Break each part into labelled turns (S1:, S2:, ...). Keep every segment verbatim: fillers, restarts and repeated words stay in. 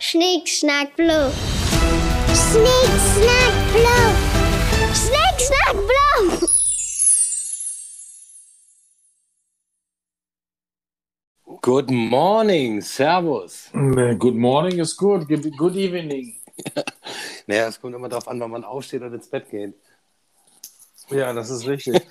S1: Schnick, schnack, blub. Schnick, schnack, blub. Schnick, schnack, blub.
S2: Good morning, servus.
S3: Good morning is good, good, good evening.
S2: Naja, es kommt immer darauf an, wann man aufsteht und ins Bett geht.
S3: Ja, das ist richtig.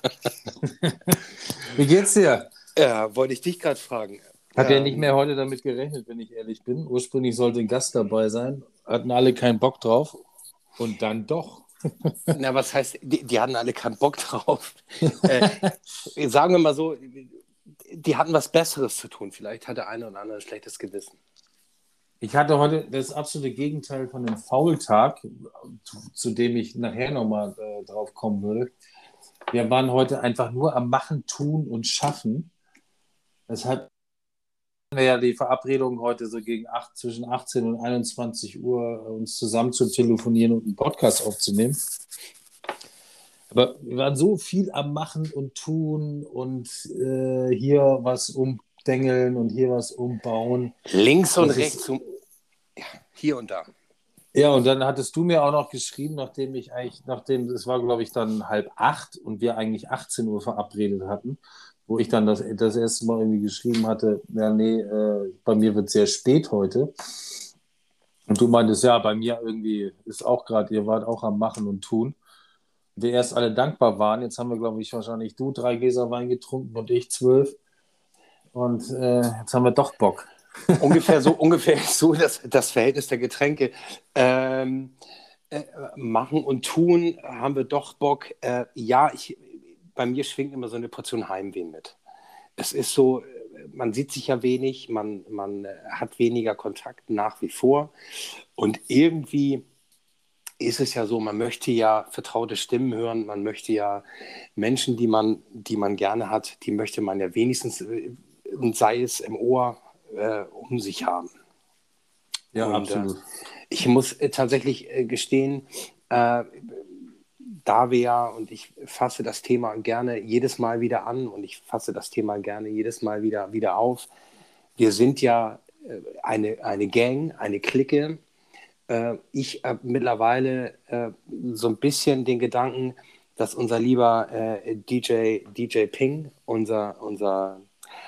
S3: Wie geht's dir?
S2: Ja, wollte ich dich gerade fragen.
S3: Hat ja
S2: Ähm,
S3: nicht mehr heute damit gerechnet, wenn ich ehrlich bin. Ursprünglich sollte ein Gast dabei sein, hatten alle keinen Bock drauf und dann doch.
S2: Na, was heißt, die, die hatten alle keinen Bock drauf. äh, sagen wir mal so, die hatten was Besseres zu tun. Vielleicht hat der eine oder andere ein schlechtes Gewissen.
S3: Ich hatte heute das absolute Gegenteil von dem Faultag, zu, zu dem ich nachher nochmal äh, drauf kommen würde. Wir waren heute einfach nur am Machen, Tun und Schaffen. Deshalb hatten wir ja die Verabredung heute so gegen acht, zwischen achtzehn und einundzwanzig Uhr uns zusammen zu telefonieren und einen Podcast aufzunehmen. Aber wir waren so viel am Machen und Tun und äh, hier was umdengeln und hier was umbauen.
S2: Links und
S3: Das
S2: rechts,
S3: ist-
S2: zum, ja, hier und da.
S3: Ja, und dann hattest du mir auch noch geschrieben, nachdem ich eigentlich, nachdem, es war glaube ich dann halb acht und wir eigentlich achtzehn Uhr verabredet hatten, wo ich dann das, das erste Mal irgendwie geschrieben hatte, ja nee, äh, bei mir wird sehr spät heute. Und du meintest, ja, bei mir irgendwie ist auch gerade, ihr wart auch am Machen und Tun. Wir erst alle dankbar waren. Jetzt haben wir, glaube ich, wahrscheinlich du drei Gläser Wein getrunken und ich zwölf. Und äh, jetzt haben wir doch Bock.
S2: Ungefähr so, ungefähr so das, das Verhältnis der Getränke. Ähm, äh, machen und tun, haben wir doch Bock. Äh, ja, ich, bei mir schwingt immer so eine Portion Heimweh mit. Es ist so, äh, man sieht sich ja wenig, man, man äh, hat weniger Kontakt nach wie vor. Und irgendwie ist es ja so, man möchte ja vertraute Stimmen hören, man möchte ja Menschen, die man, die man gerne hat, die möchte man ja wenigstens, äh, und sei es im Ohr, äh, um sich haben.
S3: Ja,
S2: Und,
S3: absolut.
S2: Äh, ich muss äh, tatsächlich äh, gestehen, äh, da wir ja, und ich fasse das Thema gerne jedes Mal wieder an und ich fasse das Thema gerne jedes Mal wieder, wieder auf. Wir sind ja äh, eine, eine Gang, eine Clique. Äh, ich habe mittlerweile äh, so ein bisschen den Gedanken, dass unser lieber äh, D J, D J Ping, unser, unser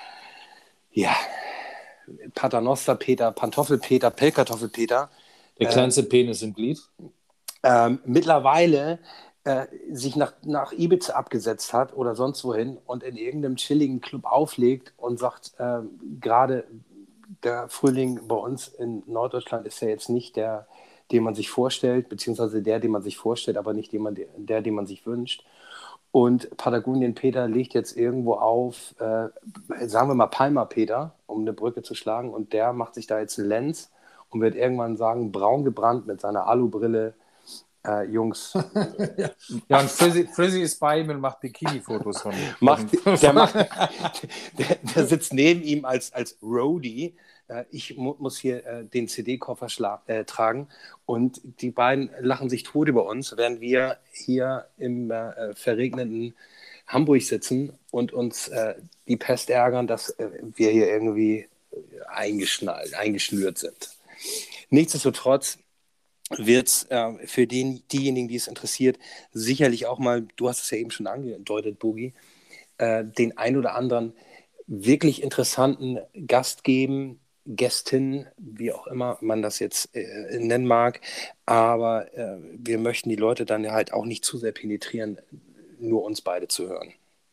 S2: ja, Paternoster Peter, Pantoffelpeter, Pellkartoffelpeter,
S3: Der kleinste Penis im Glied.
S2: ähm, mittlerweile äh, sich nach, nach Ibiza abgesetzt hat oder sonst wohin und in irgendeinem chilligen Club auflegt und sagt, äh, gerade der Frühling bei uns in Norddeutschland ist ja jetzt nicht der, den man sich vorstellt, beziehungsweise der, den man sich vorstellt, aber nicht jemand, der, den man sich wünscht. Und Patagonien Peter legt jetzt irgendwo auf, äh, sagen wir mal Palma Peter, um eine Brücke zu schlagen. Und der macht sich da jetzt einen Lenz und wird irgendwann sagen, braun gebrannt mit seiner Alubrille, äh, Jungs,
S3: Ja, und Frizzy, Frizzy ist bei ihm und macht Bikini-Fotos von ihm.
S2: macht, der, macht, der, der sitzt neben ihm als, als Roadie. Äh, ich mu muss hier äh, den C D-Koffer äh, tragen und die beiden lachen sich tot über uns, während wir hier im äh, verregneten Hamburg sitzen und uns äh, die Pest ärgern, dass äh, wir hier irgendwie eingeschnallt, eingeschnürt sind. Nichtsdestotrotz wird es äh, für den, diejenigen, die es interessiert, sicherlich auch mal, du hast es ja eben schon angedeutet, Boogie, äh, den ein oder anderen wirklich interessanten Gast geben, Gästin, wie auch immer man das jetzt äh, nennen mag. Aber äh, wir möchten die Leute dann ja halt auch nicht zu sehr penetrieren, nur uns beide zu hören.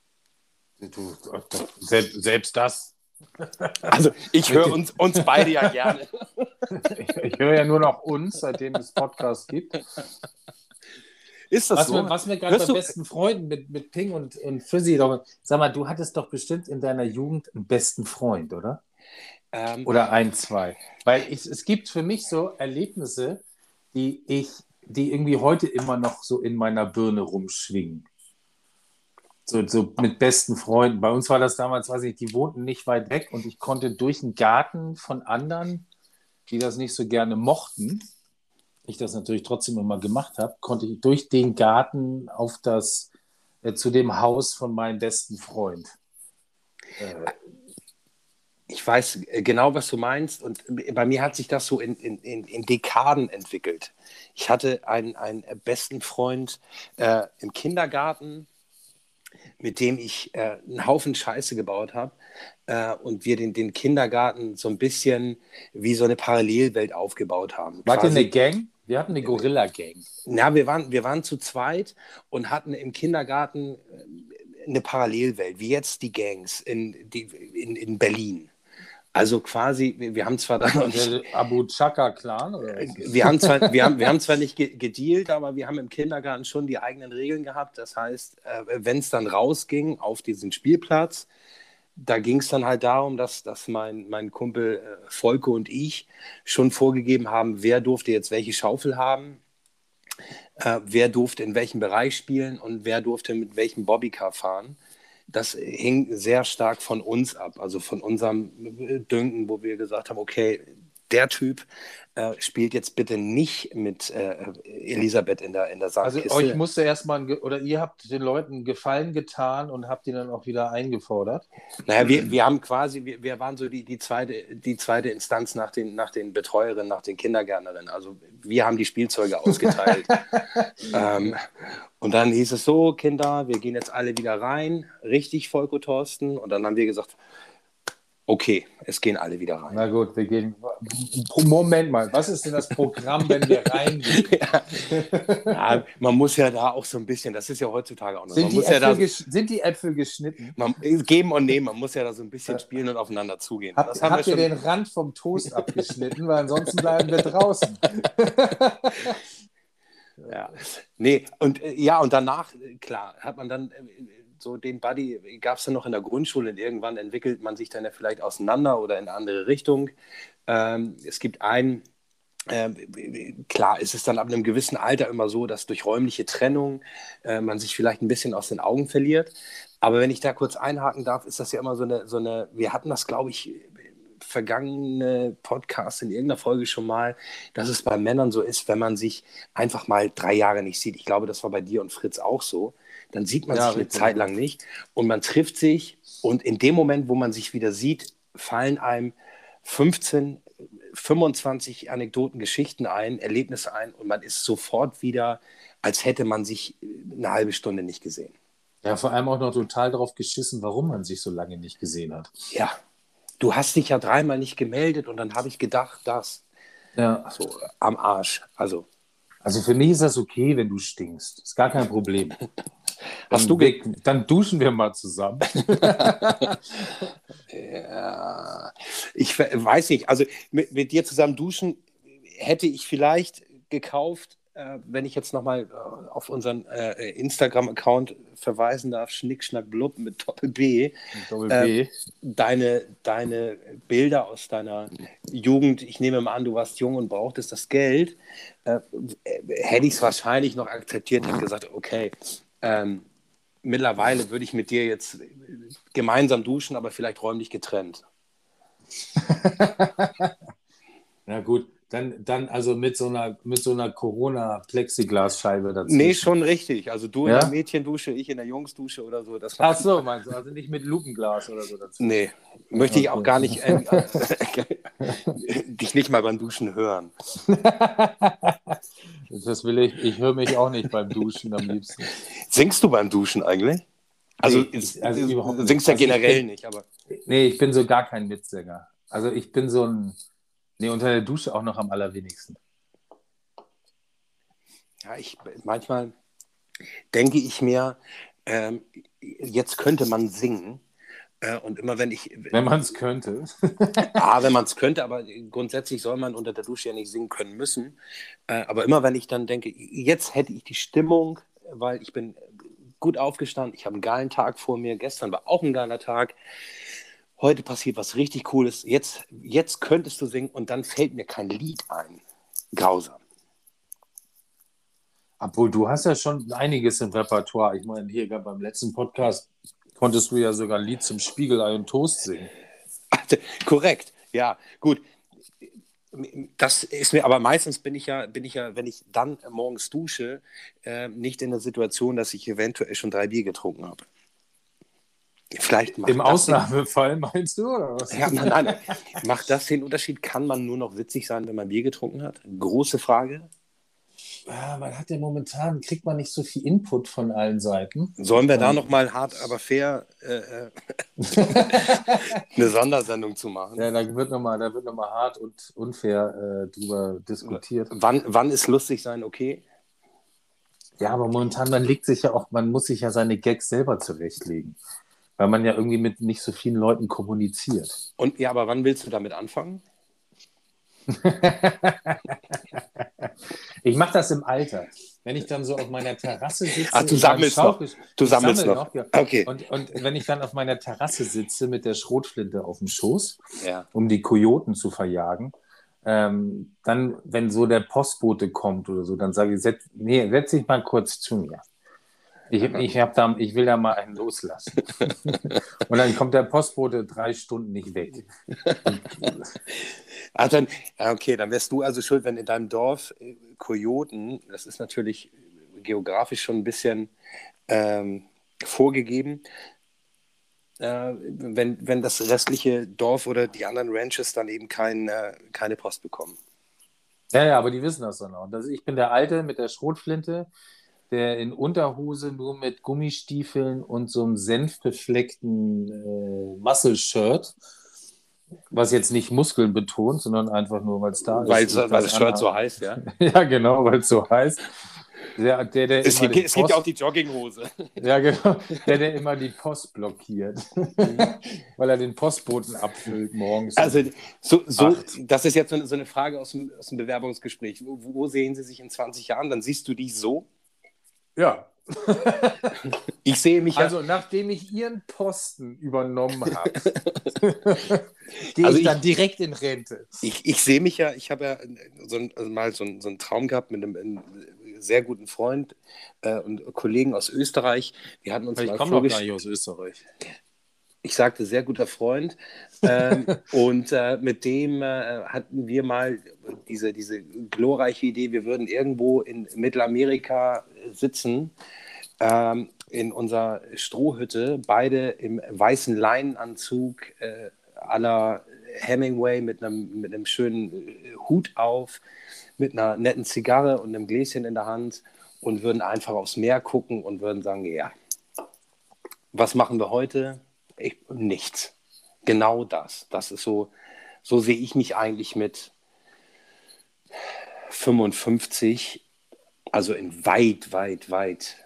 S3: Du, selbst, selbst das.
S2: Also ich höre uns, uns beide ja gerne.
S3: Ich, ich höre ja nur noch uns, seitdem es Podcasts gibt.
S2: Ist das
S3: Was
S2: so?
S3: mir, was mir gerade
S2: Hörst
S3: bei
S2: du-
S3: besten Freunden mit, mit Ping und, und Frizzy, doch, sag mal, du hattest doch bestimmt in deiner Jugend einen besten Freund, oder?
S2: Ähm,
S3: Oder ein, zwei. Weil ich, es gibt für mich so Erlebnisse, die ich, die irgendwie heute immer noch so in meiner Birne rumschwingen. So, so mit besten Freunden. Bei uns war das damals, weiß ich, die wohnten nicht weit weg und ich konnte durch den Garten von anderen, die das nicht so gerne mochten, ich das natürlich trotzdem immer gemacht habe, konnte ich durch den Garten auf das, äh, zu dem Haus von meinem besten Freund. Äh,
S2: Ich weiß äh, genau, was du meinst. Und bei mir hat sich das so in, in, in, in Dekaden entwickelt. Ich hatte einen, einen besten Freund äh, im Kindergarten, mit dem ich äh, einen Haufen Scheiße gebaut habe. Äh, und wir den, den Kindergarten so ein bisschen wie so eine Parallelwelt aufgebaut haben.
S3: Wart ihr eine
S2: Quasi,
S3: Gang? Wir hatten eine Gorilla-Gang.
S2: na, wir waren, wir waren zu zweit und hatten im Kindergarten äh, eine Parallelwelt, wie jetzt die Gangs in, die, in, in Berlin. Also quasi, wir, wir haben zwar da noch nicht,
S3: Der Abu Chaka-Clan? Oder was?
S2: wir haben zwar, wir haben, wir haben zwar nicht ge- gedealt, aber wir haben im Kindergarten schon die eigenen Regeln gehabt. Das heißt, äh, wenn es dann rausging auf diesen Spielplatz, da ging es dann halt darum, dass, dass mein, mein Kumpel äh, Volke und ich schon vorgegeben haben, wer durfte jetzt welche Schaufel haben, äh, wer durfte in welchem Bereich spielen und wer durfte mit welchem Bobbycar fahren. Das hing sehr stark von uns ab, also von unserem Dünken, wo wir gesagt haben, okay, der Typ äh, spielt jetzt bitte nicht mit äh, Elisabeth in der, in der
S3: Also
S2: Sandkiste.
S3: euch musste erstmal, ein Ge- oder ihr habt den Leuten einen Gefallen getan und habt ihn dann auch wieder eingefordert?
S2: Naja, wir, wir haben quasi, wir, wir waren so die, die, zweite, die zweite Instanz nach den, nach den Betreuerinnen, nach den Kindergärtnerinnen. Also wir haben die Spielzeuge ausgeteilt. ähm, und dann hieß es so, Kinder, wir gehen jetzt alle wieder rein, richtig, Volko, Thorsten. Und dann haben wir gesagt, okay, es gehen alle wieder rein.
S3: Na gut, wir gehen. Moment mal, was ist denn das Programm, wenn wir reingehen?
S2: Ja, man muss ja da auch so ein bisschen, das ist ja heutzutage auch noch,
S3: Sind
S2: man
S3: die,
S2: muss ja
S3: Äpfel
S2: da
S3: gesch- sind die Äpfel geschnitten?
S2: man, geben und nehmen, man muss ja da so ein bisschen spielen und aufeinander zugehen.
S3: Habt,
S2: Das haben
S3: habt
S2: wir
S3: ihr
S2: schon.
S3: den Rand vom Toast abgeschnitten, weil ansonsten bleiben wir draußen.
S2: Ja. Nee, und äh, ja, und danach, äh, klar, hat man dann äh, so den Buddy, gab es dann noch in der Grundschule und irgendwann entwickelt man sich dann ja vielleicht auseinander oder in eine andere Richtung. Ähm, es gibt einen, ähm, klar, ist es dann ab einem gewissen Alter immer so, dass durch räumliche Trennung äh, man sich vielleicht ein bisschen aus den Augen verliert. Aber wenn ich da kurz einhaken darf, ist das ja immer so eine, so eine, wir hatten das, glaube ich, vergangene Podcast in irgendeiner Folge schon mal, dass es bei Männern so ist, wenn man sich einfach mal drei Jahre nicht sieht. Ich glaube, das war bei dir und Fritz auch so. Dann sieht man
S3: Ja,
S2: sich eine
S3: richtig.
S2: Zeit lang nicht und man trifft sich und in dem Moment, wo man sich wieder sieht, fallen einem fünfzehn, fünfundzwanzig Anekdoten, Geschichten ein, Erlebnisse ein und man ist sofort wieder, als hätte man sich eine halbe Stunde nicht gesehen.
S3: Ja, vor allem auch noch total drauf geschissen, warum man sich so lange nicht gesehen hat.
S2: Ja, du hast dich ja dreimal nicht gemeldet und dann habe ich gedacht, das
S3: Ja.
S2: so am Arsch. Also,
S3: Also für mich ist das okay, wenn du stinkst. Ist gar kein Problem.
S2: hast du
S3: Dann,
S2: ge-
S3: wir, dann duschen wir mal zusammen.
S2: ja, ich we- weiß nicht, also mit, mit dir zusammen duschen hätte ich vielleicht gekauft, äh, wenn ich jetzt nochmal äh, auf unseren äh, Instagram-Account verweisen darf, Schnick-Schnack-Blub mit Doppel-B.
S3: Doppel B.
S2: Äh, deine, deine Bilder aus deiner Jugend, ich nehme mal an, du warst jung und brauchtest das Geld, äh, äh, hätte ich es wahrscheinlich noch akzeptiert und gesagt, okay, ähm, mittlerweile würde ich mit dir jetzt gemeinsam duschen, aber vielleicht räumlich getrennt.
S3: Na gut, dann, dann also mit so einer, mit so einer Corona-Plexiglasscheibe dazwischen.
S2: Nee, schon richtig. Also du in
S3: Ja?
S2: der Mädchendusche, ich in der Jungsdusche oder so. Das
S3: Ach so, meinst du, also nicht mit Lupenglas oder so dazu.
S2: Nee, möchte ich auch
S3: Okay.
S2: gar nicht, äh, dich nicht mal beim Duschen hören.
S3: Das will ich, ich höre mich auch nicht beim Duschen am liebsten.
S2: Singst du beim Duschen eigentlich? Also,
S3: Nee,
S2: ist-
S3: also
S2: ist-
S3: überhaupt nicht.
S2: singst ja
S3: Also ich
S2: generell
S3: bin-
S2: nicht, aber
S3: Nee, ich bin so gar kein Mitsänger. Also ich bin so ein, nee, unter der Dusche auch noch am allerwenigsten.
S2: ja, ich manchmal denke ich mir, ähm, jetzt könnte man singen. Äh, und immer wenn ich,
S3: Wenn man es könnte.
S2: ah, wenn man es könnte, aber grundsätzlich soll man unter der Dusche ja nicht singen können müssen. Äh, aber immer wenn ich dann denke, jetzt hätte ich die Stimmung, weil ich bin gut aufgestanden, ich habe einen geilen Tag vor mir, gestern war auch ein geiler Tag, heute passiert was richtig Cooles, jetzt, jetzt könntest du singen und dann fällt mir kein Lied ein. Grausam.
S3: Obwohl, du hast ja schon einiges im Repertoire. Ich meine, hier gerade beim letzten Podcast konntest du ja sogar ein Lied zum Spiegelei und Toast singen.
S2: Korrekt, ja, gut. Das ist mir, aber meistens bin ich ja, bin ich ja, wenn ich dann morgens dusche, äh, nicht in der Situation, dass ich eventuell schon drei Bier getrunken habe. Vielleicht macht
S3: Im
S2: das den,
S3: Ausnahmefall meinst du, oder was?
S2: ja, nein, nein, macht das den Unterschied? Kann man nur noch witzig sein, wenn man Bier getrunken hat? Große Frage.
S3: Ja, man hat ja momentan, kriegt man nicht so viel Input von allen Seiten.
S2: Sollen wir da
S3: Und
S2: nochmal hart, aber fair äh, äh, eine Sondersendung zu machen?
S3: ja, da wird nochmal, da wird noch mal hart und unfair äh, drüber diskutiert.
S2: Wann, wann ist lustig sein okay?
S3: Ja, aber momentan, man legt sich ja auch, man muss sich ja seine Gags selber zurechtlegen, weil man ja irgendwie mit nicht so vielen Leuten kommuniziert.
S2: Und ja, aber wann willst du damit anfangen?
S3: Ich mache das im Alter. Wenn ich dann so auf meiner Terrasse sitze.
S2: Ach, du
S3: in meinem
S2: sammelst noch.
S3: Schaukel-
S2: Du
S3: ich
S2: sammelst
S3: sammle
S2: noch.
S3: ja.
S2: Okay.
S3: Und, und wenn ich dann auf meiner Terrasse sitze mit der Schrotflinte auf dem Schoß,
S2: Ja.
S3: um die Kojoten zu verjagen, ähm, dann, wenn so der Postbote kommt oder so, dann sage ich, setz, nee, setz dich mal kurz zu mir. Ich, ich, hab da, ich will da mal einen loslassen. Und dann kommt der Postbote drei Stunden nicht weg.
S2: Ach, dann, ja, okay, dann wärst du also schuld, wenn in deinem Dorf äh, Kojoten, das ist natürlich geografisch schon ein bisschen ähm, vorgegeben, äh, wenn, wenn das restliche Dorf oder die anderen Ranches dann eben kein, äh, keine Post bekommen.
S3: Ja, ja, aber die wissen das dann auch. Das, ich bin der Alte mit der Schrotflinte, der in Unterhose nur mit Gummistiefeln und so einem senfbefleckten äh, Muscle-Shirt, was jetzt nicht Muskeln betont, sondern einfach nur, weil es da
S2: Weil,
S3: ist.
S2: weil das Shirt so heißt, ja.
S3: Ja, genau, weil es so heißt. Der, der, der
S2: Es,
S3: immer
S2: gibt,
S3: die
S2: es gibt ja
S3: Post-
S2: auch die Jogginghose.
S3: Ja, genau. Der, der immer die Post blockiert. Weil er den Postboten abfüllt morgens.
S2: Also so, so,
S3: Acht.
S2: das ist jetzt so eine, so eine Frage aus dem, aus dem Bewerbungsgespräch. Wo, wo sehen Sie sich in zwanzig Jahren? Dann siehst du dich so.
S3: Ja.
S2: Ich sehe mich
S3: Also, nachdem ich Ihren Posten übernommen habe, gehe
S2: Also
S3: ich dann
S2: ich-
S3: direkt in Rente.
S2: ja, ich, ich sehe mich ja, ich habe ja so ein, also mal so, ein, so einen Traum gehabt mit einem, einem sehr guten Freund äh, und Kollegen aus Österreich. Wir hatten uns mal vorgestellt.
S3: aus Österreich.
S2: Ich sagte sehr guter Freund. Ähm, und äh, mit dem äh, hatten wir mal diese, diese glorreiche Idee, wir würden irgendwo in Mittelamerika sitzen, ähm, in unserer Strohhütte, beide im weißen Leinenanzug äh, à la Hemingway mit einem, mit einem schönen äh, Hut auf, mit einer netten Zigarre und einem Gläschen in der Hand und würden einfach aufs Meer gucken und würden sagen, ja, was machen wir heute? Ich, nichts. Genau das. Das ist so, so sehe ich mich eigentlich mit fünfundfünfzig, also in weit, weit, weit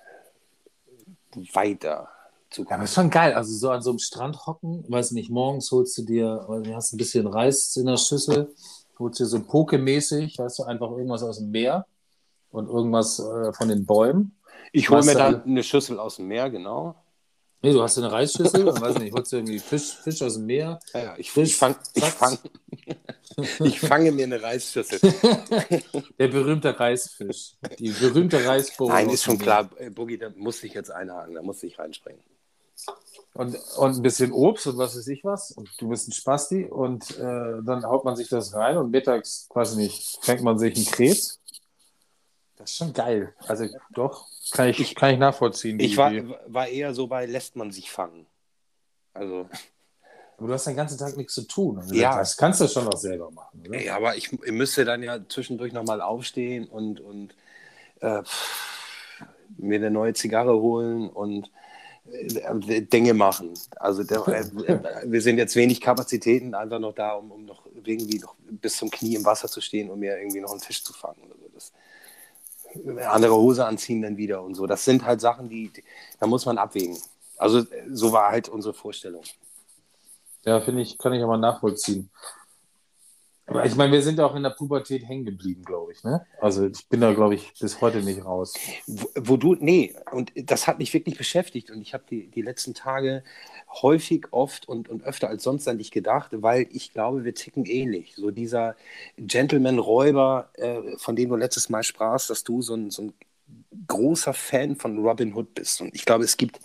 S2: weiter
S3: Ja,
S2: Zukunft.
S3: aber ist schon geil. Also so an so einem Strand hocken, weiß nicht, morgens holst du dir, du hast ein bisschen Reis in der Schüssel, holst dir so Poke-mäßig, weißt du, einfach irgendwas aus dem Meer und irgendwas äh, von den Bäumen.
S2: Ich hole mir
S3: Machst du
S2: dann
S3: alle-
S2: eine Schüssel aus dem Meer, genau.
S3: Nee, du hast eine Reisschüssel, und weiß nicht, holst du irgendwie Fisch, Fisch aus dem Meer.
S2: Ja, ja, ich,
S3: Fisch,
S2: ich, fang, ich,
S3: zack.
S2: fang, ich fange mir eine Reisschüssel.
S3: Der berühmte Reisfisch. Die berühmte Reisbohre.
S2: Nein,
S3: aus
S2: ist schon
S3: dem
S2: klar, äh, Boogie, da muss ich jetzt einhaken, da muss ich reinspringen.
S3: Und, und ein bisschen Obst und was weiß ich was. Und du bist ein Spasti. Und äh, dann haut man sich das rein und mittags, weiß nicht, fängt man sich einen Krebs. Das ist schon geil. Also doch, kann ich, kann ich nachvollziehen. Die
S2: Ich war,
S3: Idee.
S2: war eher so bei, lässt man sich fangen. Also,
S3: Aber du hast den ganzen Tag nichts zu tun. Also
S2: Ja.
S3: Das kannst du schon noch selber machen, oder?
S2: ja, aber ich, ich müsste dann ja zwischendurch nochmal aufstehen und, und äh, pff, mir eine neue Zigarre holen und äh, Dinge machen. Also der, äh, wir sind jetzt wenig Kapazitäten einfach noch da, um, um noch irgendwie noch bis zum Knie im Wasser zu stehen und mir irgendwie noch einen Fisch zu fangen. Oder so. Das, andere Hose anziehen dann wieder und so. Das sind halt Sachen, die, die da muss man abwägen. Also so war halt unsere Vorstellung.
S3: Ja, finde ich, kann ich aber nachvollziehen. Aber ich meine, wir sind auch in der Pubertät hängen geblieben, glaube ich. Ne? Also ich bin da, glaube ich, bis heute nicht raus.
S2: Wo, wo du, nee, und das hat mich wirklich beschäftigt und ich habe die, die letzten Tage häufig, oft und, und öfter als sonst an dich gedacht, weil ich glaube, wir ticken ähnlich. So dieser Gentleman-Räuber, äh, von dem du letztes Mal sprachst, dass du so ein, so ein großer Fan von Robin Hood bist. Und ich glaube, es gibt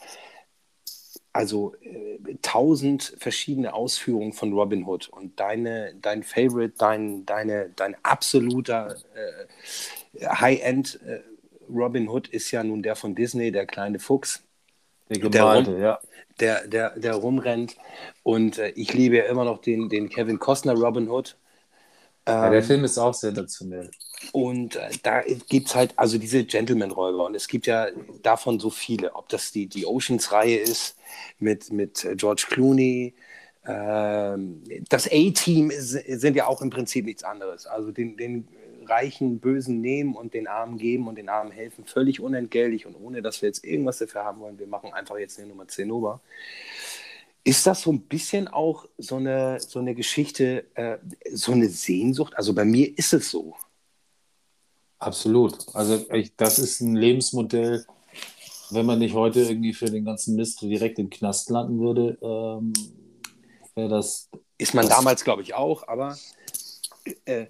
S2: also äh, tausend verschiedene Ausführungen von Robin Hood und deine, dein Favorite, dein, deine, dein absoluter äh, High-End äh, Robin Hood ist ja nun der von Disney, der kleine Fuchs.
S3: Der
S2: der, rum,
S3: Gemalte, ja.
S2: der, der, der rumrennt. Und äh, ich liebe ja immer noch den, den Kevin Costner Robin Hood.
S3: Ja, der
S2: Ähm,
S3: Film ist auch sensationell.
S2: Und äh, da gibt es halt, also diese Gentleman-Räuber, und es gibt ja davon so viele, ob das die, die Oceans-Reihe ist mit, mit äh, George Clooney, ähm, das A-Team ist, sind ja auch im Prinzip nichts anderes. Also den, den reichen Bösen nehmen und den Armen geben und den Armen helfen, völlig unentgeltlich und ohne, dass wir jetzt irgendwas dafür haben wollen. Wir machen einfach jetzt eine Nummer Zinnober. Ist das so ein bisschen auch so eine, so eine Geschichte, äh, so eine Sehnsucht? Also bei mir ist es so.
S3: Absolut. Also ich, das ist ein Lebensmodell, wenn man nicht heute irgendwie für den ganzen Mist direkt im Knast landen würde, ähm, wäre das,
S2: Ist man
S3: das
S2: damals, glaube ich, auch, aber äh,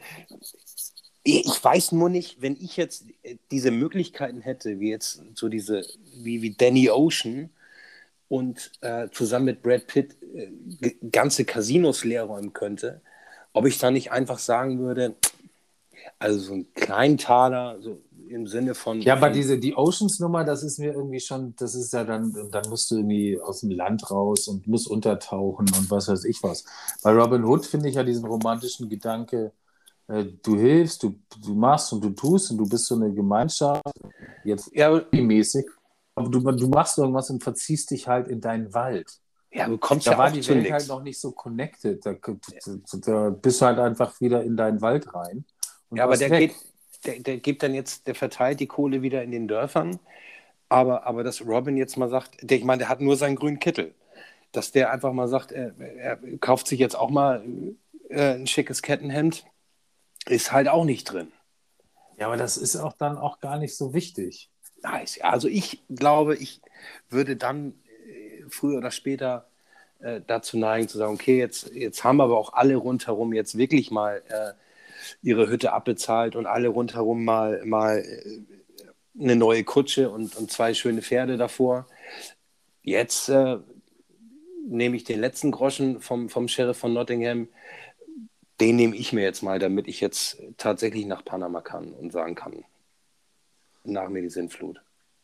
S2: ich weiß nur nicht, wenn ich jetzt äh, diese Möglichkeiten hätte, wie jetzt so diese, wie, wie Danny Ocean und äh, zusammen mit Brad Pitt äh, g- ganze Casinos leer räumen könnte, ob ich da nicht einfach sagen würde, also so einen kleinen Taler, so im Sinne von,
S3: Ja, aber
S2: von
S3: diese, die Oceans-Nummer, das ist mir irgendwie schon, das ist ja dann, dann musst du irgendwie aus dem Land raus und musst untertauchen und was weiß ich was. Bei Robin Hood finde ich ja diesen romantischen Gedanke, äh, du hilfst, du, du machst und du tust und du bist so eine Gemeinschaft, jetzt
S2: ja,
S3: mäßig, aber du, du machst irgendwas und verziehst dich halt in deinen Wald.
S2: ja, du kommst
S3: Da
S2: ja
S3: war
S2: auch
S3: die
S2: zu
S3: Welt
S2: nichts.
S3: halt noch nicht so connected. Da, da, da bist du halt einfach wieder in deinen Wald rein und
S2: Ja, aber
S3: warst
S2: der
S3: weg.
S2: geht, der, der gibt dann jetzt, der verteilt die Kohle wieder in den Dörfern. Aber, aber dass Robin jetzt mal sagt, der, ich meine, der hat nur seinen grünen Kittel. Dass der einfach mal sagt, er, er kauft sich jetzt auch mal äh, ein schickes Kettenhemd, ist halt auch nicht drin.
S3: Ja, aber das ist auch dann auch gar nicht so wichtig.
S2: Nice. Ja, also ich glaube, ich würde dann äh, früher oder später äh, dazu neigen zu sagen, okay, jetzt, jetzt haben aber auch alle rundherum jetzt wirklich mal äh, ihre Hütte abbezahlt und alle rundherum mal, mal äh, eine neue Kutsche und, und zwei schöne Pferde davor. Jetzt äh, nehme ich den letzten Groschen vom, vom Sheriff von Nottingham, den nehme ich mir jetzt mal, damit ich jetzt tatsächlich nach Panama kann und sagen kann, nach mir die Sintflut.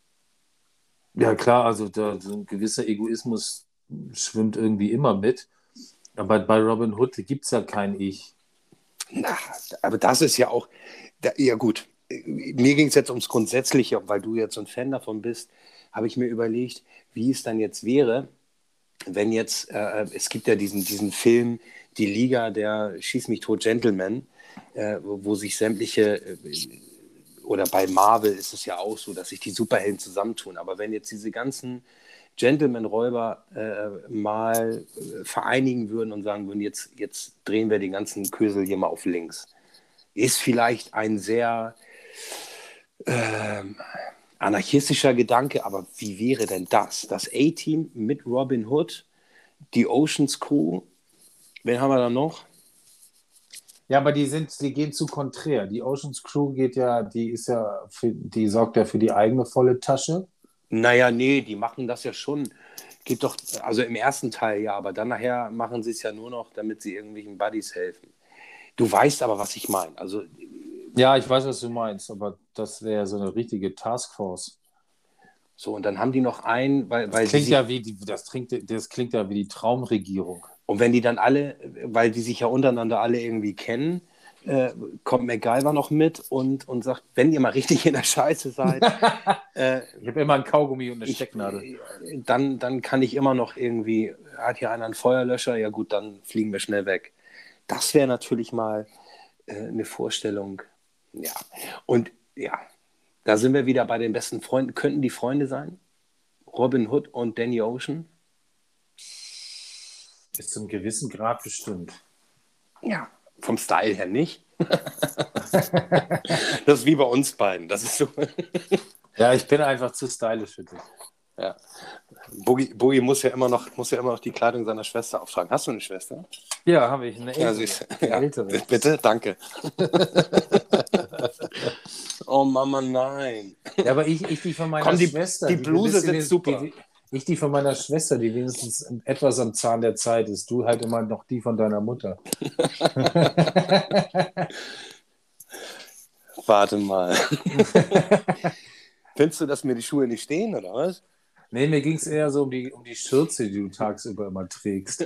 S3: Ja, klar, also da, so ein gewisser Egoismus schwimmt irgendwie immer mit. Aber bei Robin Hood gibt es ja kein Ich.
S2: Na, aber das ist ja auch, da, ja gut, mir ging es jetzt ums Grundsätzliche, weil du jetzt so ein Fan davon bist, habe ich mir überlegt, wie es dann jetzt wäre, wenn jetzt, äh, es gibt ja diesen, diesen Film, die Liga der Schieß mich tot Gentlemen, äh, wo, wo sich sämtliche, äh, oder bei Marvel ist es ja auch so, dass sich die Superhelden zusammentun, aber wenn jetzt diese ganzen Gentleman-Räuber äh, mal äh, vereinigen würden und sagen würden, jetzt, jetzt drehen wir den ganzen Kösel hier mal auf links, ist vielleicht ein sehr äh, anarchistischer Gedanke, aber wie wäre denn das? Das A-Team mit Robin Hood, die Oceans Crew, wen haben wir da noch?
S3: Ja, aber die sind, die gehen zu konträr. Die Oceans Crew geht ja, die ist ja, für, die sorgt ja für die eigene volle Tasche.
S2: Naja, nee, die machen das ja schon. Geht doch, also im ersten Teil ja, aber dann nachher machen sie es ja nur noch, damit sie irgendwelchen Buddies helfen. Du weißt aber, was ich meine. Also,
S3: Ja, ich weiß, was du meinst, aber das wäre so eine richtige Taskforce.
S2: so, und dann haben die noch einen, weil, weil
S3: Das
S2: sie
S3: klingt
S2: sich,
S3: ja wie die, das klingt, das klingt ja wie die Traumregierung.
S2: und wenn die dann alle, weil die sich ja untereinander alle irgendwie kennen, äh, kommt MacGyver noch mit und, und sagt, wenn ihr mal richtig in der Scheiße seid, äh,
S3: Ich habe immer ein Kaugummi und eine
S2: ich,
S3: Stecknadel.
S2: äh, dann, dann kann ich immer noch irgendwie, hat hier einer einen Feuerlöscher, ja gut, dann fliegen wir schnell weg. Das wäre natürlich mal äh, eine Vorstellung. Ja, und ja, da sind wir wieder bei den besten Freunden. Könnten die Freunde sein? Robin Hood und Danny Ocean?
S3: Bis zum gewissen Grad bestimmt.
S2: Ja, vom Style her nicht. Das ist wie bei uns beiden. Das ist so.
S3: Ja, ich bin einfach zu stylisch für dich.
S2: Ja. Boogie, Boogie muss ja immer noch, muss ja immer noch die Kleidung seiner Schwester auftragen. Hast du eine Schwester?
S3: Ja, habe ich. Eine
S2: Ja,
S3: ältere.
S2: siehst du.
S3: Eine
S2: Ja,
S3: ältere.
S2: bitte, danke. Oh Mama, nein.
S3: Ja, aber ich, ich die von meiner
S2: Komm, die-
S3: Schwester.
S2: die Bluse
S3: wenigstens-
S2: sitzt super.
S3: Die, ich die von meiner Schwester, die wenigstens etwas am Zahn der Zeit ist. Du halt immer noch die von deiner Mutter.
S2: Warte mal. Findest du, dass mir die Schuhe nicht stehen, oder was?
S3: Nee, mir ging es eher so um die, um die Schürze, die du tagsüber immer trägst.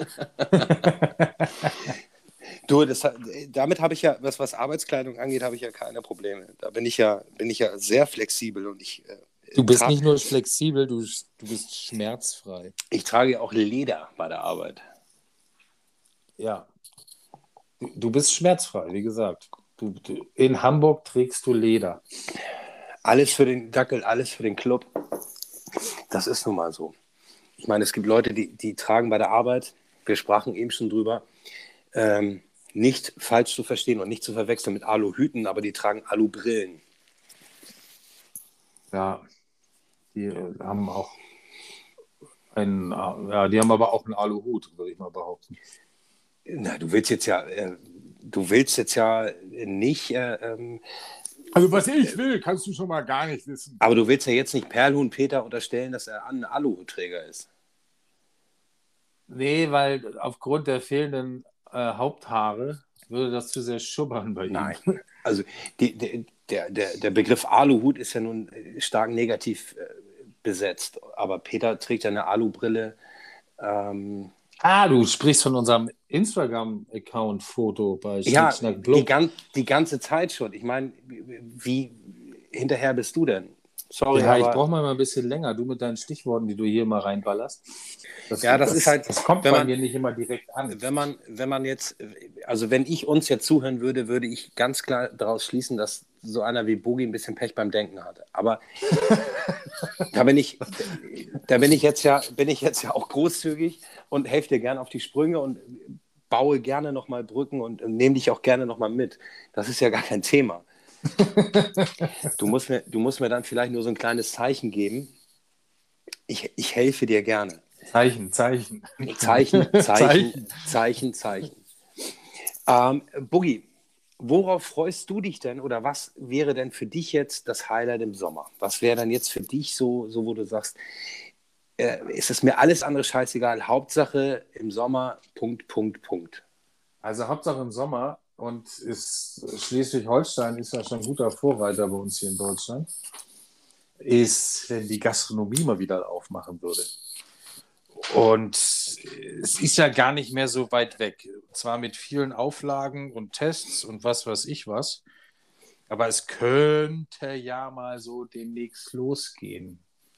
S2: Du, das, hat- damit habe ich ja, was, was Arbeitskleidung angeht, habe ich ja keine Probleme. Da bin ich ja, bin ich ja sehr flexibel und ich, äh,
S3: Du bist
S2: tra
S3: nicht nur flexibel, du, du bist schmerzfrei.
S2: ich trage ja auch Leder bei der Arbeit.
S3: Ja. Du, du bist schmerzfrei, wie gesagt. Du, du, in Hamburg trägst du Leder.
S2: Alles für den Dackel, alles für den Club. Das ist nun mal so. Ich meine, es gibt Leute, die, die tragen bei der Arbeit, wir sprachen eben schon drüber, ähm, nicht falsch zu verstehen und nicht zu verwechseln mit Aluhüten, aber die tragen Alubrillen.
S3: Ja, die äh, haben auch einen, äh, ja, die haben aber auch einen Aluhut, würde ich mal behaupten.
S2: Na, du willst jetzt ja, äh, du willst jetzt ja nicht, äh, ähm,
S3: Also was ich will, kannst du schon mal gar nicht wissen.
S2: aber du willst ja jetzt nicht Perlhuhn Peter unterstellen, dass er ein Aluhutträger ist.
S3: Nee, weil aufgrund der fehlenden äh, Haupthaare würde das zu sehr schubbern bei ihm.
S2: Nein. Also die, die, der, der, der Begriff Aluhut ist ja nun äh, stark negativ äh, besetzt, aber Peter trägt ja eine Alubrille. Ähm,
S3: Ah, du sprichst von unserem Instagram-Account-Foto bei
S2: ja,
S3: Schnick, Schnack,
S2: die,
S3: Blub.
S2: gan die ganze Zeit schon. Ich meine, wie hinterher bist du denn? Sorry,
S3: Ja, ich
S2: aber
S3: brauche mal ein bisschen länger. Du mit deinen Stichworten, die du hier mal reinballerst. Das,
S2: ja, das ist halt,
S3: das kommt
S2: wenn
S3: bei
S2: man,
S3: mir nicht immer direkt an.
S2: wenn man, wenn man jetzt, also wenn ich uns jetzt zuhören würde, würde ich ganz klar daraus schließen, dass so einer wie Boogie ein bisschen Pech beim Denken hatte. Aber da bin ich, da bin ich jetzt ja, bin ich jetzt ja auch großzügig und helfe dir gerne auf die Sprünge und baue gerne nochmal Brücken und nehme dich auch gerne nochmal mit. Das ist ja gar kein Thema. Du musst mir, du musst mir dann vielleicht nur so ein kleines Zeichen geben. Ich, ich helfe dir gerne.
S3: Zeichen, Zeichen.
S2: Zeichen, Zeichen,
S3: Zeichen.
S2: Zeichen, Zeichen. Ähm, Boogie, worauf freust du dich denn oder was wäre denn für dich jetzt das Highlight im Sommer? Was wäre dann jetzt für dich so, so wo du sagst, äh, ist es mir alles andere scheißegal, Hauptsache im Sommer, Punkt, Punkt, Punkt.
S3: Also Hauptsache im Sommer und ist, Schleswig-Holstein ist ja schon ein guter Vorreiter bei uns hier in Deutschland, ist, wenn die Gastronomie mal wieder aufmachen würde. Und es ist ja gar nicht mehr so weit weg. Zwar mit vielen Auflagen und Tests und was weiß ich was, aber es könnte ja mal so demnächst losgehen.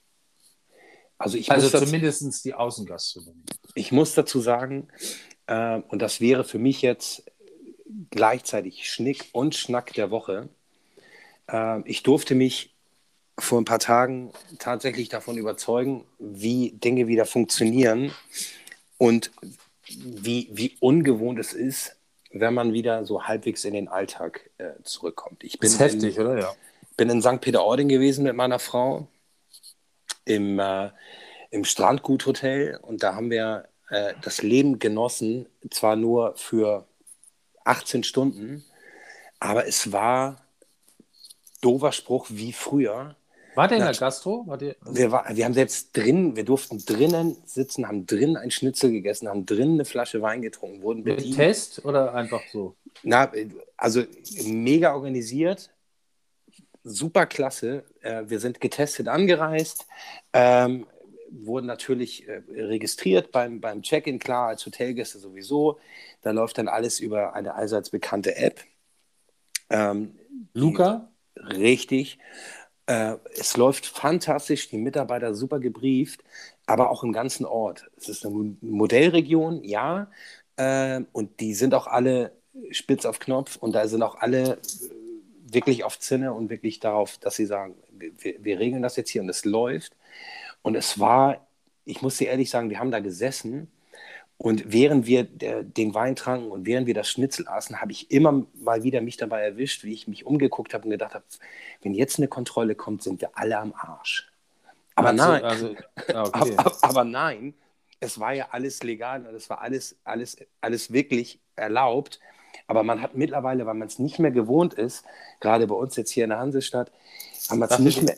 S2: Also ich,
S3: Also
S2: muss, dazu,
S3: zumindest die Außengastronomie.
S2: ich muss dazu sagen, äh, und das wäre für mich jetzt gleichzeitig Schnick und Schnack der Woche. Äh, ich durfte mich vor ein paar Tagen tatsächlich davon überzeugen, wie Dinge wieder funktionieren und wie, wie ungewohnt es ist, wenn man wieder so halbwegs in den Alltag äh, zurückkommt. Ich bin
S3: ist heftig,
S2: in,
S3: oder? Ja.
S2: bin in Sankt Peter-Ording gewesen mit meiner Frau im, äh, im Strandguthotel und da haben wir äh, das Leben genossen, zwar nur für achtzehn Stunden, aber es war, doofer Spruch, wie früher.
S3: War der in
S2: Na,
S3: der Gastro? War der,
S2: Wir, war, wir haben selbst drin, wir durften drinnen sitzen, haben drinnen ein Schnitzel gegessen, haben drinnen eine Flasche Wein getrunken, wurden
S3: mit
S2: bedient.
S3: Test oder einfach so?
S2: Na, also mega organisiert, super klasse. Äh, wir sind getestet angereist, ähm, wurden natürlich äh, registriert beim, beim Check-in, klar, als Hotelgäste sowieso. Da läuft dann alles über eine allseits bekannte App. Ähm,
S3: Luca?
S2: Richtig. Äh, es läuft fantastisch, die Mitarbeiter super gebrieft, aber auch im ganzen Ort. Es ist eine Modellregion, ja, äh, und die sind auch alle spitz auf Knopf und da sind auch alle äh, wirklich auf Zinne und wirklich darauf, dass sie sagen, wir, wir regeln das jetzt hier und es läuft. Und es war, ich muss dir ehrlich sagen, wir haben da gesessen und während wir der, den Wein tranken und während wir das Schnitzel aßen, habe ich immer mal wieder mich dabei erwischt, wie ich mich umgeguckt habe und gedacht habe, wenn jetzt eine Kontrolle kommt, sind wir alle am Arsch. Aber
S3: Also-
S2: nein,
S3: also- ah, okay.
S2: aber, aber nein, es war ja alles legal und es war alles, alles, alles wirklich erlaubt. Aber man hat mittlerweile, weil man es nicht mehr gewohnt ist, gerade bei uns jetzt hier in der Hansestadt, haben wir es
S3: Darf
S2: nicht
S3: ich-
S2: mehr.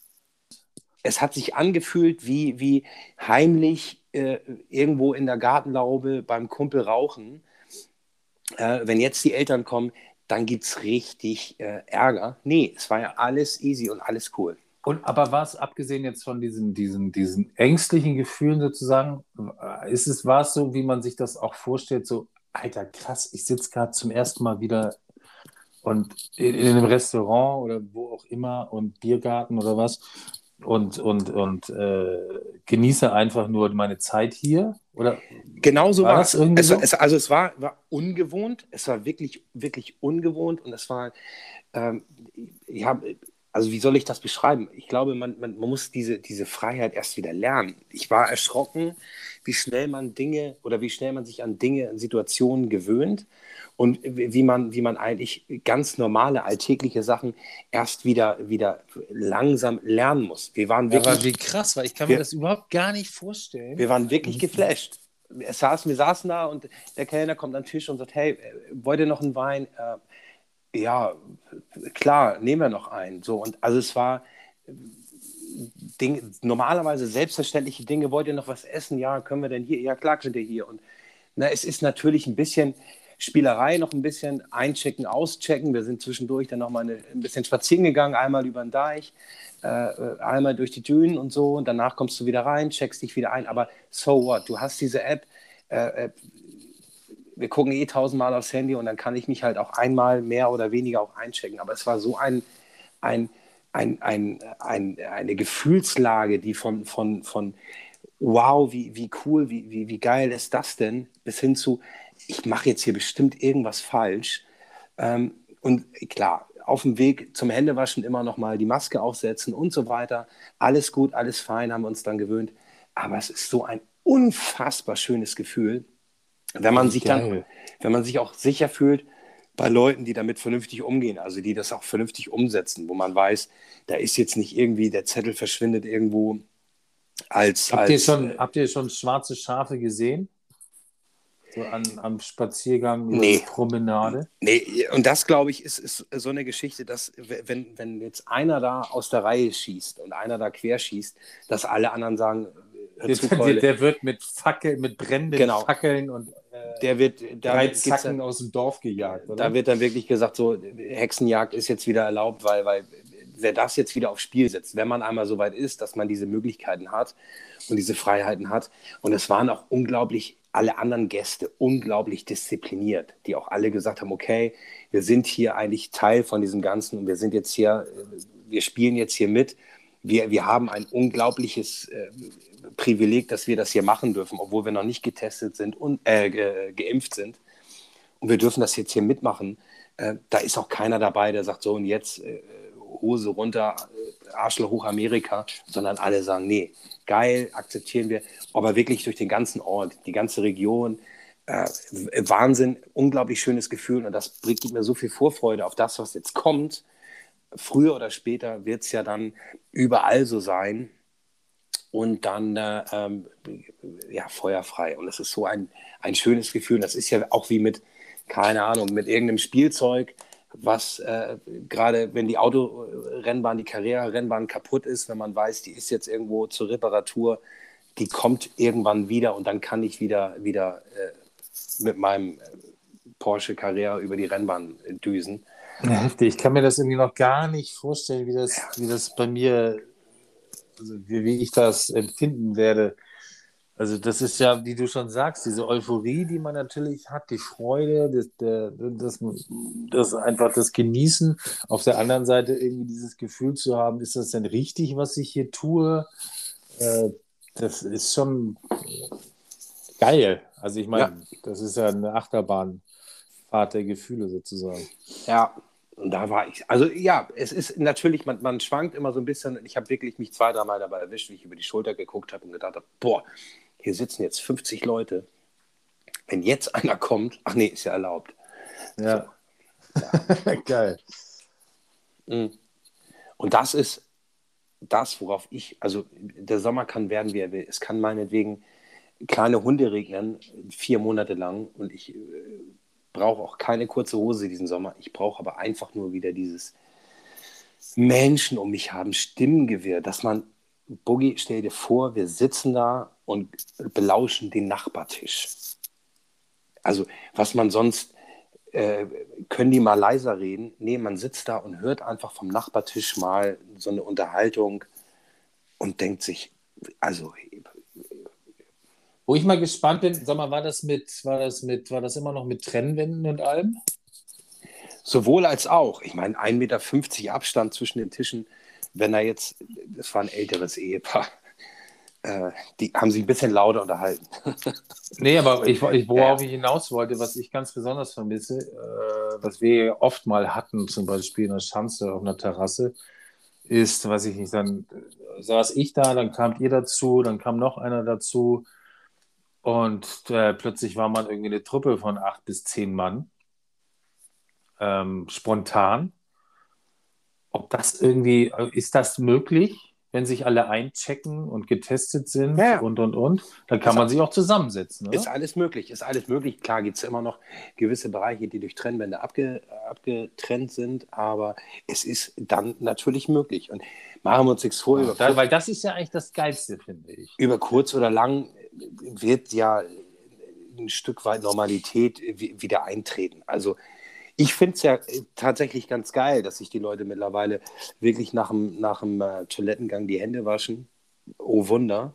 S2: Es hat sich angefühlt wie, wie heimlich äh, irgendwo in der Gartenlaube beim Kumpel rauchen. Äh, wenn jetzt die Eltern kommen, dann gibt es richtig äh, Ärger. Nee, es war ja alles easy und alles cool.
S3: Und aber war es, abgesehen jetzt von diesen, diesen, diesen ängstlichen Gefühlen sozusagen, ist es, war es so, wie man sich das auch vorstellt, so, Alter, krass, ich sitze gerade zum ersten Mal wieder und in, in einem Restaurant oder wo auch immer und Biergarten oder was und, und, und äh, genieße einfach nur meine Zeit hier? Oder
S2: Genau so
S3: war
S2: war
S3: das
S2: es.
S3: irgendwie
S2: es, war,
S3: so?
S2: es also es war, war ungewohnt, es war wirklich, wirklich ungewohnt und es war, ähm, ja, also wie soll ich das beschreiben? Ich glaube, man, man, man muss diese, diese Freiheit erst wieder lernen. Ich war erschrocken, wie schnell man Dinge oder wie schnell man sich an Dinge, an Situationen gewöhnt und wie man, wie man eigentlich ganz normale alltägliche Sachen erst wieder, wieder langsam lernen muss. Wir waren
S3: Ja, aber
S2: wirklich,
S3: wie krass, weil ich kann mir
S2: wir,
S3: das überhaupt gar nicht vorstellen.
S2: wir waren wirklich geflasht. Es saß, wir saßen da und der Kellner kommt an den Tisch und sagt, hey, wollt ihr noch einen Wein? Äh, ja, klar, nehmen wir noch einen. So, und also es war Ding, normalerweise selbstverständliche Dinge, wollt ihr noch was essen? Ja, können wir denn hier? Ja, klar könnt ihr hier. Und na, es ist natürlich ein bisschen Spielerei, noch ein bisschen einchecken, auschecken. Wir sind zwischendurch dann noch mal eine, ein bisschen spazieren gegangen, einmal über den Deich, äh, einmal durch die Dünen und so. Und danach kommst du wieder rein, checkst dich wieder ein. Aber so what? Du hast diese App. Äh, wir gucken eh tausendmal aufs Handy und dann kann ich mich halt auch einmal mehr oder weniger auch einchecken. Aber es war so ein, ein, ein, ein, ein, eine Gefühlslage, die von, von, von wow, wie, wie cool, wie, wie, wie geil ist das denn, bis hin zu, ich mache jetzt hier bestimmt irgendwas falsch. Ähm, und klar, auf dem Weg zum Händewaschen immer noch mal die Maske aufsetzen und so weiter. Alles gut, alles fein, haben wir uns dann gewöhnt. Aber es ist so ein unfassbar schönes Gefühl, wenn man
S3: Wie
S2: sich dann,
S3: geil.
S2: wenn man sich auch sicher fühlt bei Leuten, die damit vernünftig umgehen, also die das auch vernünftig umsetzen, wo man weiß, da ist jetzt nicht irgendwie, der Zettel verschwindet irgendwo als,
S3: Habt ihr
S2: als
S3: schon,
S2: äh,
S3: habt ihr schon schwarze Schafe gesehen? So an, am Spaziergang oder
S2: nee,
S3: Promenade?
S2: nee, und das, glaube ich, ist, ist so eine Geschichte, dass wenn, wenn jetzt einer da aus der Reihe schießt und einer da querschießt, dass alle anderen sagen, hör
S3: Der,
S2: zu,
S3: der,
S2: Keule,
S3: der wird mit Fackeln, mit brennenden
S2: genau,
S3: Fackeln und äh,
S2: der wird, da
S3: drei
S2: geht's dann,
S3: Zacken aus dem Dorf gejagt,
S2: da
S3: oder?
S2: wird dann wirklich gesagt, so Hexenjagd ist jetzt wieder erlaubt, weil, weil wer das jetzt wieder aufs Spiel setzt, wenn man einmal so weit ist, dass man diese Möglichkeiten hat und diese Freiheiten hat. Und es waren auch unglaublich, alle anderen Gäste unglaublich diszipliniert, die auch alle gesagt haben, okay, wir sind hier eigentlich Teil von diesem Ganzen und wir sind jetzt hier, wir spielen jetzt hier mit. Wir, wir haben ein unglaubliches äh, Privileg, dass wir das hier machen dürfen, obwohl wir noch nicht getestet sind und äh, ge, geimpft sind. Und wir dürfen das jetzt hier mitmachen. Äh, da ist auch keiner dabei, der sagt so und jetzt äh, Hose runter, äh, Arschloch hoch Amerika, sondern alle sagen, nee, geil, akzeptieren wir. Aber wirklich durch den ganzen Ort, die ganze Region, äh, Wahnsinn, unglaublich schönes Gefühl und das gibt mir so viel Vorfreude auf das, was jetzt kommt. Früher oder später wird es ja dann überall so sein und dann äh, ähm, ja, feuerfrei. Und das ist so ein, ein schönes Gefühl. Das ist ja auch wie mit, keine Ahnung, mit irgendeinem Spielzeug, was äh, gerade, wenn die Autorennbahn, die Carrera-Rennbahn kaputt ist, wenn man weiß, die ist jetzt irgendwo zur Reparatur, die kommt irgendwann wieder und dann kann ich wieder, wieder äh, mit meinem Porsche Carrera über die Rennbahn düsen.
S3: Ja, heftig. Ich kann mir das irgendwie noch gar nicht vorstellen, wie das, wie das bei mir, also wie, wie ich das empfinden werde. Also das ist ja, wie du schon sagst, diese Euphorie, die man natürlich hat, die Freude, das, der, das, das einfach das Genießen. Auf der anderen Seite irgendwie dieses Gefühl zu haben, ist das denn richtig, was ich hier tue? Äh, das ist schon geil. Also ich meine,
S2: Ja.
S3: das ist ja eine Achterbahnfahrt der Gefühle sozusagen.
S2: Ja, und da war ich, also ja, es ist natürlich, man, man schwankt immer so ein bisschen. Ich habe wirklich mich zwei, dreimal dabei erwischt, wie ich über die Schulter geguckt habe und gedacht habe, boah, hier sitzen jetzt fünfzig Leute. Wenn jetzt einer kommt, ach nee, ist ja erlaubt.
S3: Ja,
S2: Ja.
S3: geil.
S2: Mhm. Und das ist das, worauf ich, also der Sommer kann werden, wie er will. Es kann meinetwegen kleine Hunde regnen, vier Monate lang und ich äh, brauche auch keine kurze Hose diesen Sommer. Ich brauche aber einfach nur wieder dieses Menschen um mich haben, Stimmengewirr, dass man, Boogie, stell dir vor, wir sitzen da und belauschen den Nachbartisch. Also was man sonst äh, können die mal leiser reden? Nee, man sitzt da und hört einfach vom Nachbartisch mal so eine Unterhaltung und denkt sich, also
S3: Wo ich mal gespannt bin, sag mal, war das mit, war das mit, war das immer noch mit Trennwänden und allem?
S2: sowohl als auch. Ich meine, ein Meter fünfzig Abstand zwischen den Tischen, wenn er jetzt, das war ein älteres Ehepaar, äh, die haben sich ein bisschen lauter unterhalten.
S3: Nee, aber ich, ich, worauf ich hinaus wollte, was ich ganz besonders vermisse, äh, was wir oft mal hatten, zum Beispiel in der Schanze auf einer Terrasse, ist, weiß ich nicht, dann äh, saß ich da, dann kamt ihr dazu, dann kam noch einer dazu und äh, plötzlich war man irgendwie eine Truppe von acht bis zehn Mann, ähm, spontan. Ob das irgendwie, äh, ist das möglich, wenn sich alle einchecken und getestet sind
S2: Ja, ja.
S3: und, und, und? Dann kann
S2: Ist
S3: man
S2: auch-
S3: sich auch zusammensetzen. Ne?
S2: Ist alles möglich, ist alles möglich. Klar gibt es immer noch gewisse Bereiche, die durch Trennwände abge, abgetrennt sind, aber es ist dann natürlich möglich. Und machen wir uns nichts vor, über,
S3: Da, weil das ist ja eigentlich das Geilste, finde ich.
S2: über kurz oder lang wird ja ein Stück weit Normalität wi- wieder eintreten. Also ich finde es ja tatsächlich ganz geil, dass sich die Leute mittlerweile wirklich nach dem, nach dem äh, Toilettengang die Hände waschen. Oh Wunder.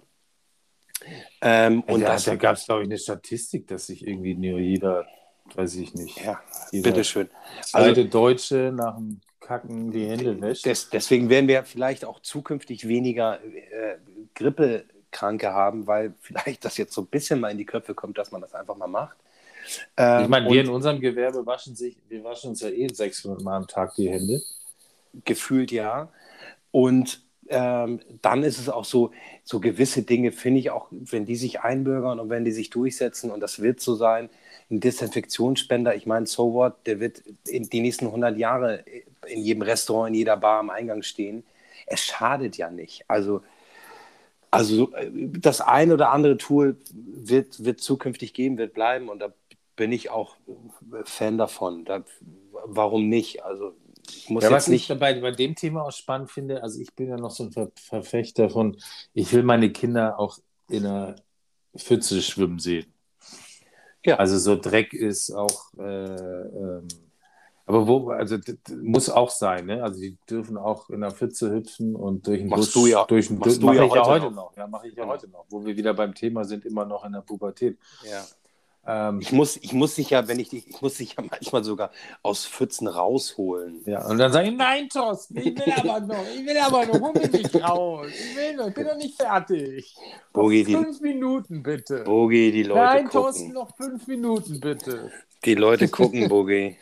S2: Ähm, und
S3: Und da,
S2: das,
S3: da gab es, glaube ich, eine Statistik, dass sich irgendwie nur jeder, weiß ich nicht,
S2: ja,
S3: jeder
S2: bitteschön.
S3: zweite
S2: Also
S3: Deutsche nach dem Kacken die Hände wäscht.
S2: des, deswegen werden wir vielleicht auch zukünftig weniger äh, Grippekranke haben, weil vielleicht das jetzt so ein bisschen mal in die Köpfe kommt, dass man das einfach mal macht. Ähm,
S3: Ich meine, wir in
S2: und
S3: unserem Gewerbe waschen sich, wir waschen uns ja eh sechshundert Mal am Tag die Hände.
S2: gefühlt ja. Und ähm, dann ist es auch so, so gewisse Dinge finde ich auch, wenn die sich einbürgern und wenn die sich durchsetzen, und das wird so sein, ein Desinfektionsspender, ich meine, so what, der wird in die nächsten hundert Jahre in jedem Restaurant, in jeder Bar am Eingang stehen. Es schadet ja nicht. Also, also äh, das ein oder andere Tool wird, wird zukünftig geben, wird bleiben, und da bin ich auch Fan davon. Da, warum nicht? Also ich muss
S3: Ja,
S2: jetzt
S3: was ich
S2: nicht.
S3: bei, bei dem Thema auch spannend finde, also ich bin ja noch so ein Ver Verfechter von, ich will meine Kinder auch in einer Pfütze schwimmen sehen.
S2: Ja.
S3: Also so Dreck ist auch, äh, ähm, aber wo, also das muss auch sein, ne? Also die dürfen auch in der Pfütze hüpfen und durch den
S2: Machst
S3: Busch,
S2: du ja-
S3: durch den
S2: machst
S3: Busch,
S2: du
S3: mache
S2: ja
S3: ich ja
S2: heute
S3: heute
S2: noch.
S3: noch, ja, mache ich ja
S2: Genau.
S3: heute noch, wo wir wieder beim Thema sind, immer noch in der Pubertät.
S2: Ja.
S3: Ähm,
S2: Ich muss, ich muss dich ja, wenn ich dich, ich muss dich ja manchmal sogar aus Pfützen rausholen.
S3: ja, und dann sage ich, nein, Thorsten, ich will aber noch, ich will aber noch, hol mich nicht raus, ich will noch, ich bin noch nicht fertig. Noch
S2: Bogi, die-
S3: fünf Minuten bitte.
S2: Bogi, die Leute
S3: Nein,
S2: gucken.
S3: Thorsten, noch fünf Minuten bitte.
S2: Die Leute gucken, Bogi.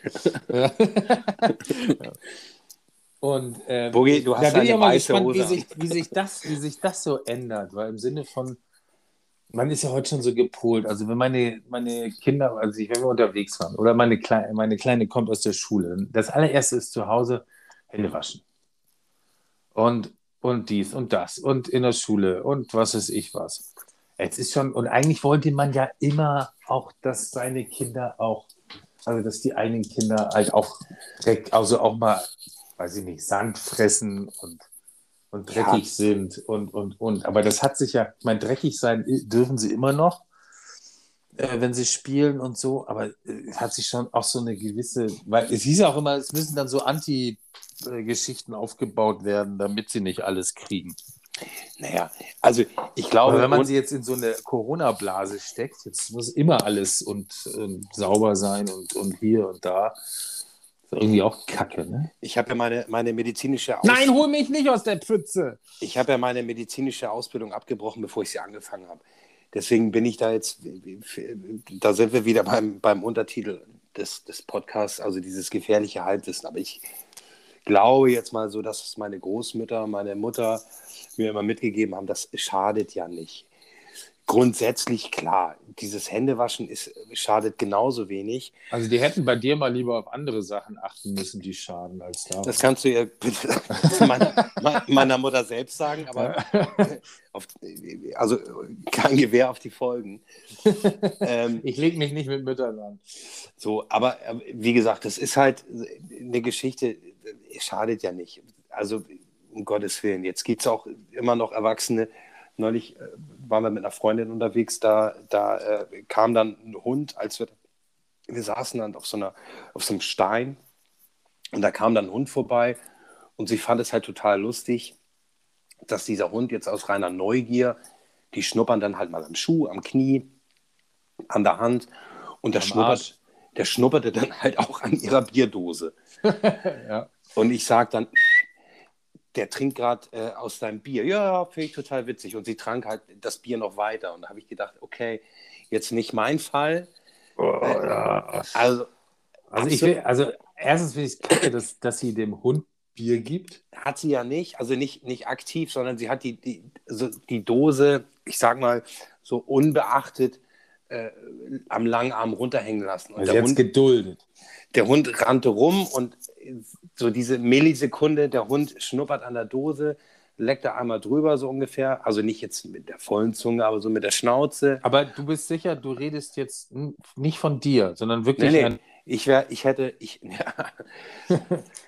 S3: Und ähm,
S2: Bogi, du hast
S3: da bin ich
S2: eine
S3: auch mal
S2: weiße
S3: gespannt,
S2: Hose
S3: wie
S2: an.
S3: sich, wie, sich das, wie sich das so ändert, weil im Sinne von, man ist ja heute schon so gepolt. Also wenn meine, meine Kinder, also ich, wenn wir unterwegs waren, oder meine Kleine, meine Kleine kommt aus der Schule, das allererste ist zu Hause Hände waschen. Und, und dies und das und in der Schule und was weiß ich was. Es ist schon, und eigentlich wollte man ja immer auch, dass seine Kinder auch, also dass die eigenen Kinder halt auch, Dreck- also auch mal, weiß ich nicht, Sand fressen und, und dreckig
S2: Ja.
S3: sind und, und, und. Aber das hat sich ja, ich meine, dreckig sein dürfen sie immer noch, äh, wenn sie spielen und so, aber äh, hat sich schon auch so eine gewisse, weil es hieß ja auch immer, es müssen dann so Anti-Geschichten aufgebaut werden, damit sie nicht alles kriegen.
S2: Naja, also ich glaube,
S3: Aber wenn man
S2: und-
S3: sie jetzt in so eine Corona-Blase steckt, jetzt muss immer alles und, und sauber sein und, und hier und da, ist irgendwie auch Kacke, ne?
S2: ich habe ja meine, meine medizinische Aus-
S3: Nein, hol mich nicht aus der Pfütze!
S2: ich habe ja meine medizinische Ausbildung abgebrochen, bevor ich sie angefangen habe. Deswegen bin ich da jetzt, da sind wir wieder beim, beim Untertitel des, des Podcasts, also dieses gefährliche Halbwissen. Aber ich glaube jetzt mal so, dass es meine Großmütter, meine Mutter mir immer mitgegeben haben, das schadet ja nicht. Grundsätzlich klar, dieses Händewaschen ist, schadet genauso wenig.
S3: Also die hätten bei dir mal lieber auf andere Sachen achten müssen, die schaden, als da.
S2: Das kannst du ja bitte meiner, meiner Mutter selbst sagen, aber auf, also kein Gewehr auf die Folgen. ähm,
S3: Ich lege mich nicht mit Müttern an.
S2: so, aber äh, wie gesagt, das ist halt eine Geschichte, schadet ja nicht. Also um Gottes Willen, jetzt gibt es auch immer noch Erwachsene. Neulich äh, waren wir mit einer Freundin unterwegs, da, da äh, kam dann ein Hund, als wir wir saßen dann auf so einer, auf so einem Stein und da kam dann ein Hund vorbei und sie fand es halt total lustig, dass dieser Hund jetzt aus reiner Neugier, die schnuppern dann halt mal am Schuh, am Knie, an der Hand und der,
S3: Am
S2: schnuppert,
S3: Arsch.
S2: der schnupperte dann halt auch an ihrer Bierdose.
S3: Ja.
S2: Und ich sage dann, der trinkt gerade äh, aus seinem Bier. Ja, finde ich total witzig. Und sie trank halt das Bier noch weiter. Und da habe ich gedacht, okay, jetzt nicht mein Fall.
S3: Oh, ja.
S2: Also,
S3: Also, ich will, also erstens finde ich es kacke, dass, dass sie dem Hund Bier gibt.
S2: hat sie ja nicht, also nicht, nicht aktiv, sondern sie hat die, die, so die Dose, ich sag mal, so unbeachtet äh, am langen Arm runterhängen lassen. Und
S3: Also
S2: der
S3: jetzt
S2: Hund,
S3: geduldet.
S2: der Hund rannte rum und so diese Millisekunde, der Hund schnuppert an der Dose, leckt da einmal drüber, so ungefähr. Also nicht jetzt mit der vollen Zunge, aber so mit der Schnauze.
S3: Aber du bist sicher, du redest jetzt n- nicht von dir, sondern
S2: Nee,
S3: wirklich
S2: nee,
S3: an.
S2: ich, wär, ich hätte, ich, ja.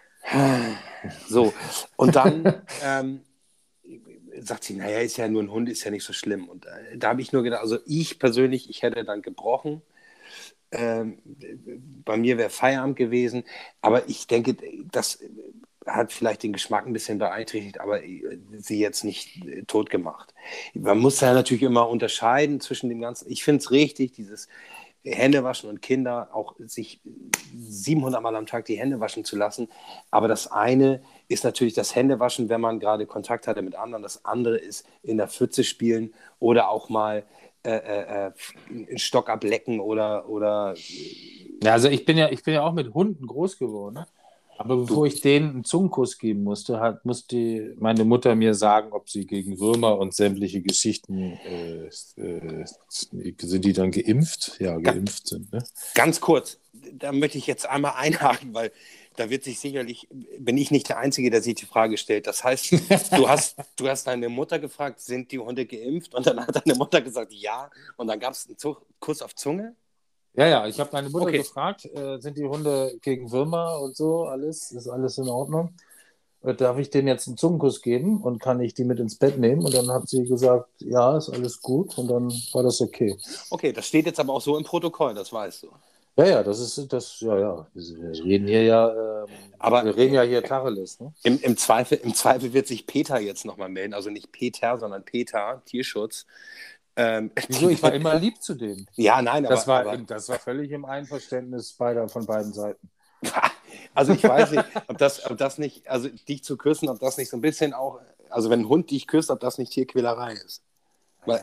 S2: So, und dann ähm, sagt sie, naja, ist ja nur ein Hund, ist ja nicht so schlimm. Und äh, da habe ich nur gedacht, also ich persönlich, ich hätte dann gebrochen. Ähm, bei mir wäre Feierabend gewesen, aber ich denke, das hat vielleicht den Geschmack ein bisschen beeinträchtigt, aber äh, sie jetzt nicht äh, tot gemacht. Man muss ja natürlich immer unterscheiden zwischen dem Ganzen. Ich finde es richtig, dieses Händewaschen und Kinder auch sich siebenhundert Mal am Tag die Hände waschen zu lassen. Aber das eine ist natürlich das Händewaschen, wenn man gerade Kontakt hatte mit anderen. Das andere ist in der Pfütze spielen oder auch mal äh, äh, einen Stock ablecken oder, oder
S3: Ja, also ich bin ja, ich bin ja auch mit Hunden groß geworden. Aber bevor ich denen einen Zungenkuss geben musste, hat, musste meine Mutter mir sagen, ob sie gegen Würmer und sämtliche Geschichten äh, äh, sind die dann geimpft? Ja, geimpft sind. Ne?
S2: Ganz kurz, da möchte ich jetzt einmal einhaken, weil da wird sich sicherlich, bin ich nicht der Einzige, der sich die Frage stellt. Das heißt, du hast, du hast deine Mutter gefragt, sind die Hunde geimpft? Und dann hat deine Mutter gesagt, ja. Und dann gab es einen Zu- Kuss auf Zunge.
S3: Ja, ja, ich habe meine Mutter
S2: Okay.
S3: gefragt, äh, sind die Hunde gegen Würmer und so, alles, ist alles in Ordnung? Äh, darf ich denen jetzt einen Zungenkuss geben und kann ich die mit ins Bett nehmen? Und dann hat sie gesagt, ja, ist alles gut und dann war das okay.
S2: Okay, das steht jetzt aber auch so im Protokoll, das weißt du.
S3: Ja, ja, das ist das, ja, ja. Wir reden hier ja, ähm,
S2: Aber
S3: wir reden ja hier Tacheles, ne?
S2: Im, im, Zweifel, Im Zweifel wird sich Peter jetzt nochmal melden, also nicht Peter, sondern Peter, Tierschutz. Ähm,
S3: Wieso? Ich war immer lieb zu denen.
S2: Ja, nein, aber...
S3: Das war,
S2: aber
S3: im, das war völlig im Einverständnis beider, von beiden Seiten.
S2: also ich weiß nicht, ob das, ob das nicht, also dich zu küssen, ob das nicht so ein bisschen auch, also wenn ein Hund dich küsst, ob das nicht Tierquälerei ist. Weil,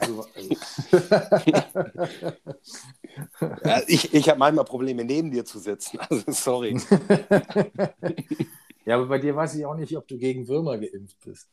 S2: ja, ich ich habe manchmal Probleme, neben dir zu sitzen, also sorry.
S3: Ja, aber bei dir weiß ich auch nicht, ob du gegen Würmer geimpft bist.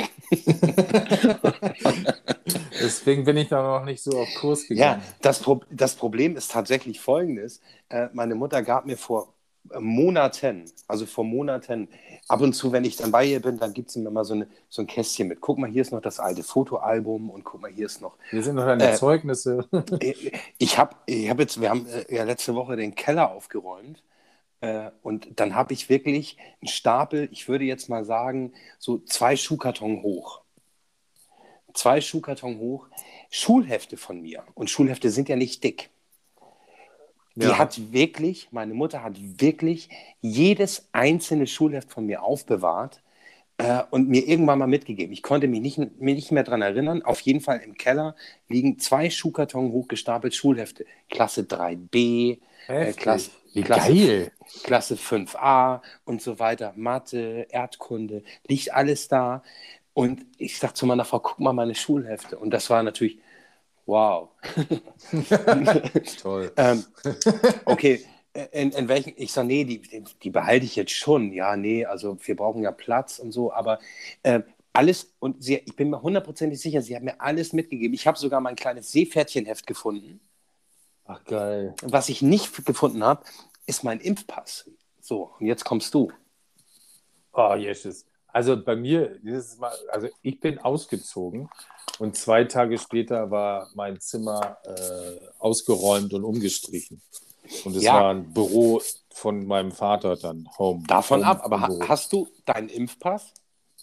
S3: Deswegen bin ich da noch nicht so auf Kurs gegangen.
S2: Ja, das, Pro das Problem ist tatsächlich folgendes. Äh, meine Mutter gab mir vor Monaten, also vor Monaten, ab und zu, wenn ich dann bei ihr bin, dann gibt sie mir mal so, eine, so ein Kästchen mit. Guck mal, hier ist noch das alte Fotoalbum und guck mal, hier ist noch...
S3: Hier sind noch deine
S2: Äh,
S3: Zeugnisse.
S2: Ich habe ich hab jetzt, wir haben äh, ja letzte Woche den Keller aufgeräumt äh, und dann habe ich wirklich einen Stapel, ich würde jetzt mal sagen, so zwei Schuhkarton hoch. Zwei Schuhkarton hoch, Schulhefte von mir. Und Schulhefte sind ja nicht dick. Die
S3: Ja.
S2: hat wirklich, meine Mutter hat wirklich jedes einzelne Schulheft von mir aufbewahrt äh, und mir irgendwann mal mitgegeben. Ich konnte mich nicht, mich nicht mehr daran erinnern. Auf jeden Fall im Keller liegen zwei Schuhkarton hochgestapelt Schulhefte. Klasse drei b, äh,
S3: Heftig.
S2: Klasse,
S3: Wie
S2: Klasse,
S3: geil.
S2: Klasse fünf a und so weiter. Mathe, Erdkunde, liegt alles da. Und ich sag zu meiner Frau, guck mal meine Schulhefte. Und das war natürlich, wow.
S3: Toll.
S2: ähm, okay, in, in welchen, ich sage, nee, die, die behalte ich jetzt schon. Ja, nee, also wir brauchen ja Platz und so, aber äh, alles, und sie, ich bin mir hundertprozentig sicher, sie hat mir alles mitgegeben. Ich habe sogar mein kleines Seepferdchenheft gefunden.
S3: Ach, geil.
S2: Was ich nicht gefunden habe, ist mein Impfpass. So, und jetzt kommst du.
S3: Oh, Jesus. Also bei mir, dieses Mal, also ich bin ausgezogen und zwei Tage später war mein Zimmer äh, ausgeräumt und umgestrichen. Und es
S2: Ja.
S3: war ein Büro von meinem Vater dann, Home.
S2: Davon
S3: Home
S2: ab, aber ha
S3: Büro.
S2: hast du deinen Impfpass?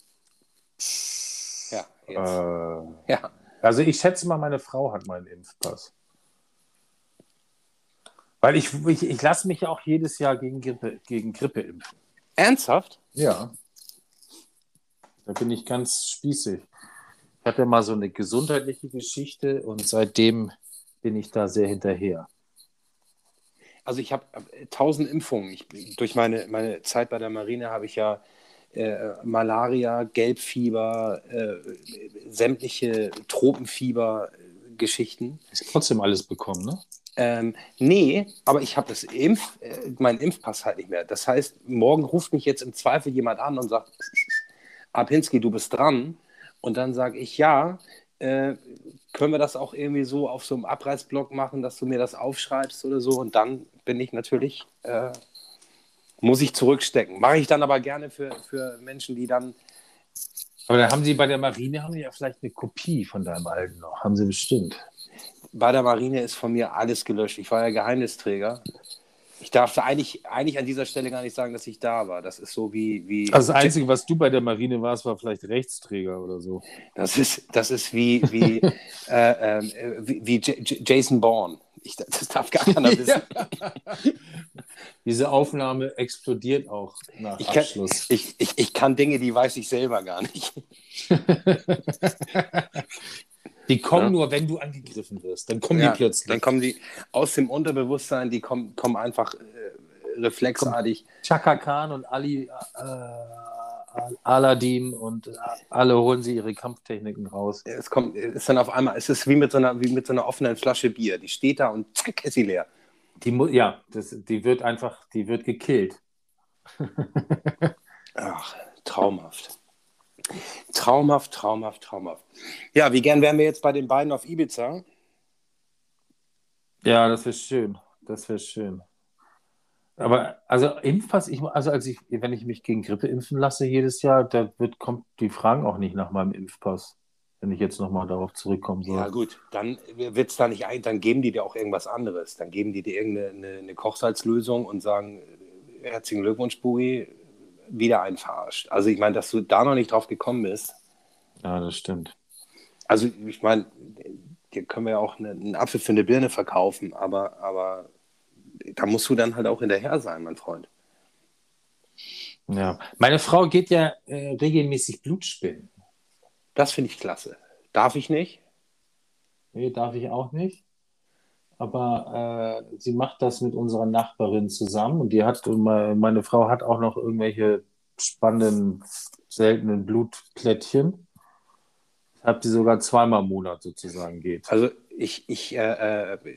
S2: Ja, jetzt.
S3: Äh,
S2: Ja.
S3: also ich schätze mal, meine Frau hat meinen Impfpass. Weil ich, ich, ich lasse mich ja auch jedes Jahr gegen Grippe, gegen Grippe impfen.
S2: Ernsthaft?
S3: Ja. Da bin ich ganz spießig. Ich hatte mal so eine gesundheitliche Geschichte und seitdem bin ich da sehr hinterher.
S2: Also ich habe tausend Impfungen. Ich, durch meine, meine Zeit bei der Marine habe ich ja äh, Malaria, Gelbfieber, äh, sämtliche Tropenfieber-Geschichten.
S3: Ist trotzdem alles bekommen, ne?
S2: Ähm, nee, aber ich habe das Impf, äh, meinen Impfpass halt nicht mehr. Das heißt, morgen ruft mich jetzt im Zweifel jemand an und sagt, Apinski, du bist dran. Und dann sage ich, ja, äh, können wir das auch irgendwie so auf so einem Abreißblock machen, dass du mir das aufschreibst oder so. Und dann bin ich natürlich, äh, muss ich zurückstecken. Mache ich dann aber gerne für, für Menschen, die dann...
S3: Aber da haben sie bei der Marine haben sie ja vielleicht eine Kopie von deinem alten noch. Haben sie bestimmt.
S2: Bei der Marine ist von mir alles gelöscht. Ich war ja Geheimnisträger. Ich darf eigentlich, eigentlich an dieser Stelle gar nicht sagen, dass ich da war. Das ist so wie... wie
S3: Also das Einzige, was du bei der Marine warst, war vielleicht Rechtsträger oder so.
S2: Das ist, das ist wie, wie, äh, äh, wie, wie J- J- Jason Bourne. Ich, das darf gar keiner wissen.
S3: Ja. Diese Aufnahme explodiert auch nach
S2: Ich kann,
S3: Abschluss.
S2: ich, ich, ich kann Dinge, die weiß ich selber gar nicht.
S3: Die kommen
S2: Ja.
S3: nur, wenn du angegriffen wirst. Dann kommen
S2: Ja,
S3: die plötzlich.
S2: Dann kommen die aus dem Unterbewusstsein, die kommen, kommen einfach äh, reflexartig.
S3: Chaka Khan und Ali, äh, Aladdin und äh, alle holen sie ihre Kampftechniken raus.
S2: Es kommt, es ist dann auf einmal, es ist wie mit so einer, wie mit so einer offenen Flasche Bier. Die steht da und zack, ist sie leer.
S3: Die mu- ja, das, die wird einfach, die wird gekillt.
S2: Ach, traumhaft. Traumhaft, traumhaft, traumhaft. Ja, wie gern wären wir jetzt bei den beiden auf Ibiza?
S3: Ja, das wäre schön. Das wäre schön. Aber also Impfpass, ich, also als ich, wenn ich mich gegen Grippe impfen lasse jedes Jahr, da wird, kommt, die fragen auch nicht nach meinem Impfpass, wenn ich jetzt nochmal darauf zurückkommen soll.
S2: Ja gut, dann wird's da nicht ein, dann geben die dir auch irgendwas anderes. Dann geben die dir irgendeine eine, eine Kochsalzlösung und sagen, herzlichen Glückwunsch, Buri, wieder einen verarscht. Also ich meine, dass du da noch nicht drauf gekommen bist.
S3: Ja, das stimmt.
S2: Also ich meine, hier können wir ja auch eine, einen Apfel für eine Birne verkaufen, aber, aber da musst du dann halt auch hinterher sein, mein Freund.
S3: Ja. Meine Frau geht ja äh, regelmäßig Blut spenden.
S2: Das finde ich klasse. Darf ich nicht?
S3: Nee, darf ich auch nicht. Aber äh, sie macht das mit unserer Nachbarin zusammen und die hat, meine Frau hat auch noch irgendwelche spannenden, seltenen Blutplättchen. Habt ihr sogar zweimal im Monat sozusagen geht.
S2: Also ich, ich, äh, äh,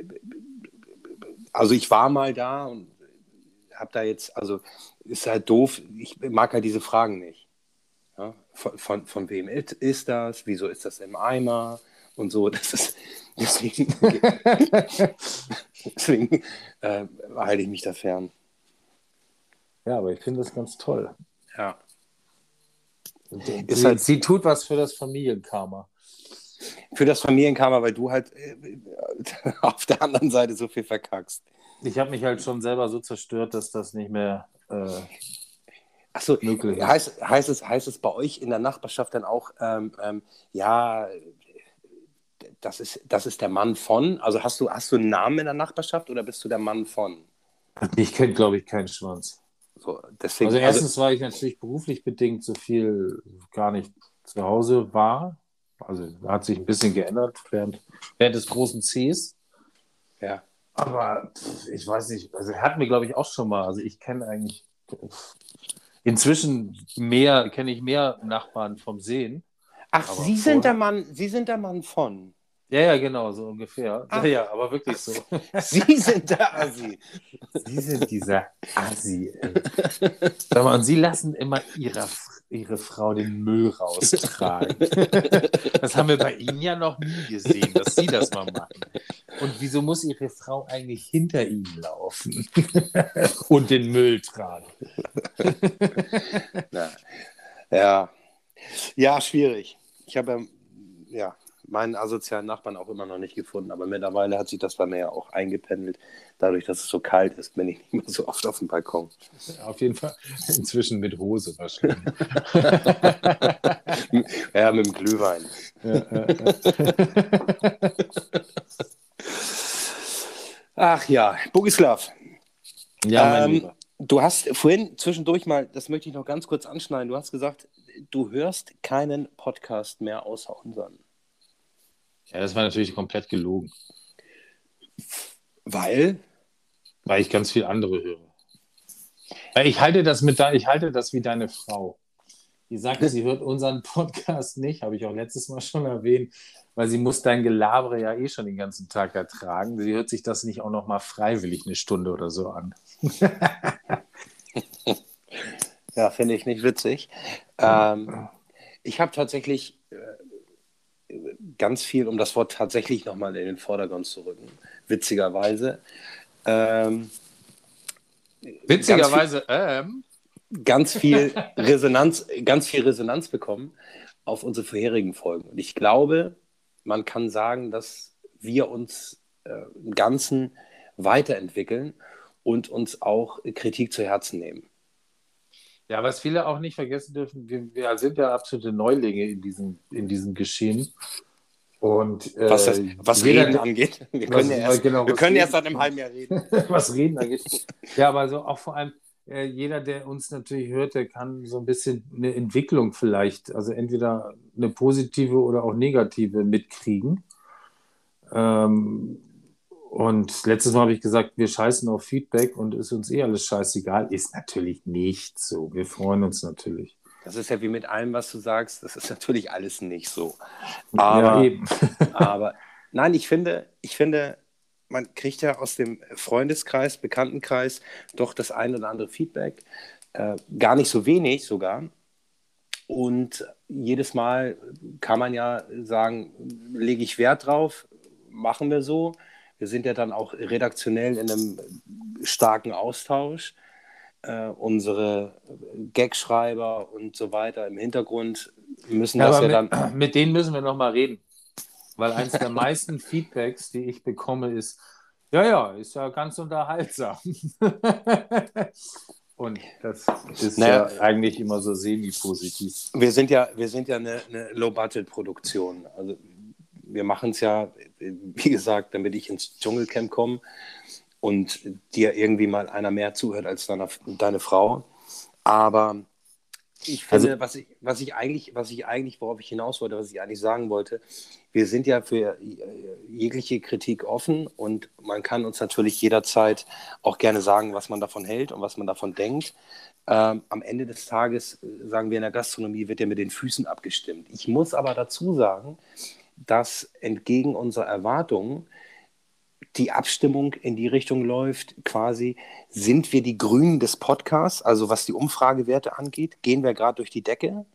S2: also ich war mal da und habe da jetzt, also ist halt doof, ich mag halt diese Fragen nicht. Ja? Von, von, von wem ist, ist das? Wieso ist das im Eimer? Und so, das ist, deswegen, deswegen äh, halte ich mich da fern.
S3: Ja, aber ich finde das ganz toll.
S2: Ja.
S3: Sie, halt, sie tut was für das Familienkarma.
S2: Für das Familienkarma, weil du halt äh, auf der anderen Seite so viel verkackst.
S3: Ich habe mich halt schon selber so zerstört, dass das nicht mehr äh,
S2: Achso,
S3: möglich ist.
S2: Heißt, heißt, es, heißt es bei euch in der Nachbarschaft dann auch, ähm, ähm, ja, das ist, das ist der Mann von? Also hast du, hast du einen Namen in der Nachbarschaft oder bist du der Mann von?
S3: Ich kenne, glaube ich, keinen Schwanz.
S2: So, deswegen,
S3: also erstens, also, weil ich natürlich beruflich bedingt so viel gar nicht zu Hause war. Also hat sich ein bisschen geändert während, während des großen Cs.
S2: Ja.
S3: Aber ich weiß nicht, also er hat mir, glaube ich, auch schon mal, also ich kenne eigentlich inzwischen mehr, kenne ich mehr Nachbarn vom Sehen.
S2: Ach,
S3: aber
S2: Sie sind der Mann, Sie sind der Mann von.
S3: Ja, ja, genau, so ungefähr.
S2: Ach,
S3: ja, ja, aber wirklich so.
S2: Sie sind der Assi.
S3: Sie sind dieser Assi. Sag mal, und Sie lassen immer ihre, ihre Frau den Müll raustragen. Das haben wir bei Ihnen ja noch nie gesehen, dass Sie das mal machen. Und wieso muss Ihre Frau eigentlich hinter Ihnen laufen und den Müll tragen?
S2: Na, ja. Ja, schwierig. Ich habe ja meinen asozialen Nachbarn auch immer noch nicht gefunden, aber mittlerweile hat sich das bei mir ja auch eingependelt. Dadurch, dass es so kalt ist, bin ich nicht mehr so oft auf dem Balkon.
S3: Auf jeden Fall inzwischen mit Hose wahrscheinlich.
S2: Ja, mit dem Glühwein. Ja, ja, Ach ja, Bogislav,
S3: Ja, mein
S2: ähm,
S3: Lieber.
S2: du hast vorhin zwischendurch mal, das möchte ich noch ganz kurz anschneiden, du hast gesagt, du hörst keinen Podcast mehr außer unseren.
S3: Ja, das war natürlich komplett gelogen,
S2: Weil?
S3: weil ich ganz viel andere höre. Weil Ich halte das mit da, ich halte das wie deine Frau. Die sagt, sie hört unseren Podcast nicht, habe ich auch letztes Mal schon erwähnt, weil sie muss dein Gelabere ja eh schon den ganzen Tag ertragen. Sie hört sich das nicht auch noch mal freiwillig eine Stunde oder so an.
S2: Ja, finde ich nicht witzig. Ähm, ich habe tatsächlich äh, ganz viel, um das Wort tatsächlich nochmal in den Vordergrund zu rücken, witzigerweise. Ähm,
S3: Witzigerweise, ähm,
S2: ganz viel Resonanz, ganz viel Resonanz bekommen auf unsere vorherigen Folgen. Und ich glaube, man kann sagen, dass wir uns äh, im Ganzen weiterentwickeln und uns auch Kritik zu Herzen nehmen.
S3: ja, was viele auch nicht vergessen dürfen, wir, wir sind ja absolute Neulinge in diesem, in diesem Geschehen. Und äh,
S2: Was, das, was
S3: jeder,
S2: Reden angeht. Wir
S3: was-
S2: können ja erst,
S3: genau,
S2: wir
S3: was
S2: können
S3: Reden-
S2: erst seit einem halben Jahr reden.
S3: was Reden angeht. Ja, aber so auch vor allem äh, jeder, der uns natürlich hört, der kann so ein bisschen eine Entwicklung vielleicht, also entweder eine positive oder auch negative mitkriegen. Ähm, und letztes Mal habe ich gesagt, wir scheißen auf Feedback und ist uns eh alles scheißegal. Ist natürlich nicht so. Wir freuen uns natürlich.
S2: Das ist ja wie mit allem, was du sagst. Das ist natürlich alles nicht so.
S3: Ja,
S2: Aber,
S3: eben.
S2: aber nein, ich finde, ich finde, man kriegt ja aus dem Freundeskreis, Bekanntenkreis doch das ein oder andere Feedback. Äh, gar nicht so wenig sogar. Und jedes Mal kann man ja sagen, lege ich Wert drauf, machen wir so. Wir sind ja dann auch redaktionell in einem starken Austausch. Äh, unsere Gagschreiber und so weiter im Hintergrund müssen
S3: Ja,
S2: das
S3: aber
S2: ja
S3: mit,
S2: dann.
S3: mit denen müssen wir noch mal reden. Weil eins der meisten Feedbacks, die ich bekomme, ist, ja, ja, ist ja ganz unterhaltsam. Und das ist
S2: Naja,
S3: ja eigentlich immer so semi-positiv.
S2: Wir sind ja, wir sind ja eine, eine Low-Budget-Produktion. Also wir machen es ja, wie gesagt, damit ich ins Dschungelcamp komme und dir irgendwie mal einer mehr zuhört als deine, deine Frau. Aber ich finde,
S3: Also-
S2: was ich, was ich eigentlich, was ich eigentlich, worauf ich hinaus wollte, was ich eigentlich sagen wollte, wir sind ja für jegliche Kritik offen und man kann uns natürlich jederzeit auch gerne sagen, was man davon hält und was man davon denkt. Ähm, am Ende des Tages, äh, sagen wir in der Gastronomie, wird ja mit den Füßen abgestimmt. Ich muss aber dazu sagen, dass entgegen unserer Erwartungen die Abstimmung in die Richtung läuft, quasi, sind wir die Grünen des Podcasts, also was die Umfragewerte angeht, gehen wir gerade durch die Decke?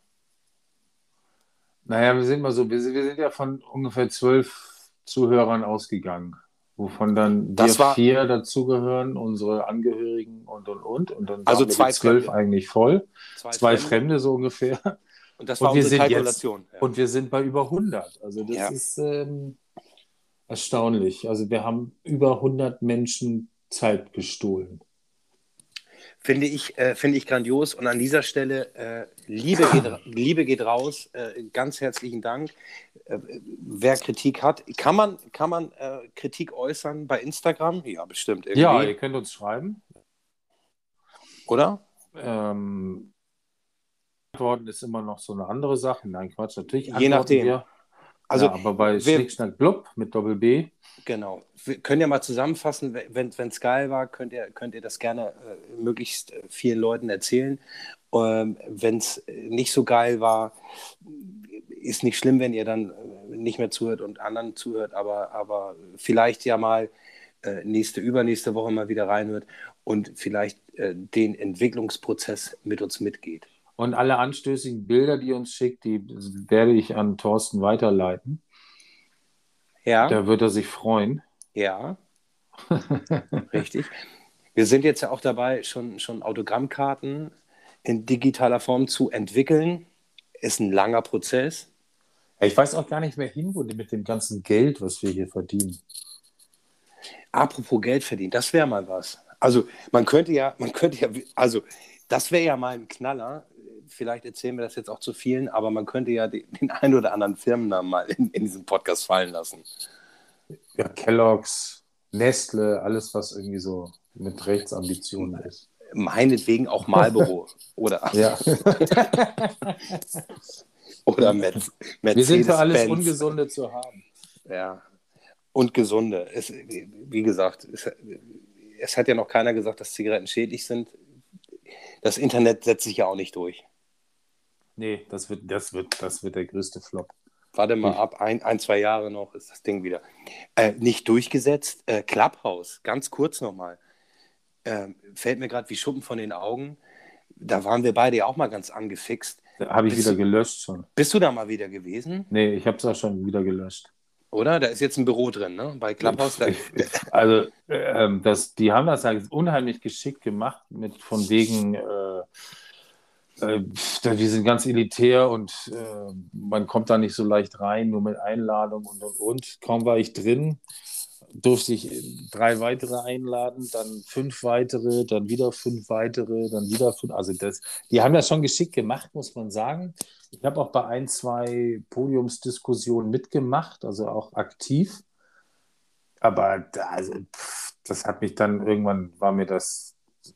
S3: Naja, wir sind mal so, wir sind, wir sind ja von ungefähr zwölf Zuhörern ausgegangen, wovon dann
S2: Das
S3: wir
S2: war-
S3: vier dazugehören, unsere Angehörigen und und und. Und dann
S2: Also
S3: waren wir
S2: zwei
S3: die zwölf
S2: Fremde.
S3: eigentlich voll.
S2: Zwei
S3: Zwei
S2: Fremde.
S3: Fremde so ungefähr.
S2: Und das
S3: Und
S2: war
S3: wir
S2: unsere
S3: sind jetzt-
S2: Kalkulation. Ja.
S3: Und wir sind bei über hundert. Also das
S2: Ja.
S3: ist ähm, erstaunlich. Also wir haben über hundert Menschen Zeit gestohlen.
S2: Finde ich, äh, finde ich grandios. Und an dieser Stelle, äh, Liebe, geht, ra- Liebe geht raus. Äh, ganz herzlichen Dank. Äh, wer Kritik hat, kann man, kann man äh, Kritik äußern bei Instagram? Ja, bestimmt irgendwie.
S3: Ja, ihr könnt uns schreiben.
S2: Oder?
S3: Ähm, Antworten ist immer noch so eine andere Sache. Nein, Quatsch, natürlich
S2: Je
S3: antworten
S2: nachdem.
S3: wir.
S2: Also,
S3: ja, aber bei
S2: wer-
S3: Schnick, Schnack, Blub mit Doppel-B.
S2: Genau. Wir können ja mal zusammenfassen, wenn es geil war, könnt ihr, könnt ihr das gerne äh, möglichst äh, vielen Leuten erzählen. Ähm, wenn es nicht so geil war, ist nicht schlimm, wenn ihr dann äh, nicht mehr zuhört und anderen zuhört, aber, aber vielleicht ja mal äh, nächste, übernächste Woche mal wieder reinhört und vielleicht äh, den Entwicklungsprozess mit uns mitgeht.
S3: Und alle anstößigen Bilder, die ihr uns schickt, die werde ich an Thorsten weiterleiten.
S2: Ja,
S3: Da wird er sich freuen.
S2: ja, richtig. Wir sind jetzt ja auch dabei, schon, schon Autogrammkarten in digitaler Form zu entwickeln. Ist ein langer Prozess.
S3: Ja, ich weiß auch gar nicht mehr hin, wo die mit dem ganzen Geld, was wir hier verdienen.
S2: Apropos Geld verdienen, das wäre mal was. Also man könnte ja, man könnte ja, also das wäre ja mal ein Knaller. Vielleicht erzählen wir das jetzt auch zu vielen, aber man könnte ja den, den einen oder anderen Firmennamen mal in, in diesem Podcast fallen lassen.
S3: Ja, Kellogg's, Nestle, alles, was irgendwie so mit Rechtsambitionen ist.
S2: Meinetwegen auch Marlboro oder,
S3: Ja.
S2: oder Merz-
S3: Wir sind für alles
S2: Mercedes-Benz.
S3: Ungesunde zu haben.
S2: Ja. Und gesunde. Es, wie gesagt, es, es hat ja noch keiner gesagt, dass Zigaretten schädlich sind. Das Internet setzt sich ja auch nicht durch.
S3: Nee, das wird, das wird, das wird der größte Flop.
S2: Warte mal ab, ein, ein, zwei Jahre noch ist das Ding wieder. Äh, nicht durchgesetzt. Äh, Clubhouse, ganz kurz nochmal. Äh, fällt mir gerade wie Schuppen von den Augen. Da waren wir beide ja auch mal ganz angefixt.
S3: Da habe ich
S2: Bist
S3: wieder
S2: du-
S3: gelöscht schon.
S2: Bist du da mal wieder gewesen?
S3: Nee, ich habe es auch schon wieder gelöscht.
S2: Oder? Da ist jetzt ein Büro drin, ne? Bei Clubhouse. Da,
S3: Also, ähm, das, die haben das halt unheimlich geschickt gemacht, mit von wegen, äh, äh, die sind ganz elitär und äh, man kommt da nicht so leicht rein, nur mit Einladung und und und. Kaum war ich drin, durfte ich drei weitere einladen, dann fünf weitere, dann wieder fünf weitere, dann wieder fünf. Also das, die haben das schon geschickt gemacht, muss man sagen. Ich habe auch bei ein, zwei Podiumsdiskussionen mitgemacht, also auch aktiv. Aber da, also, pff, das hat mich dann irgendwann, war mir das,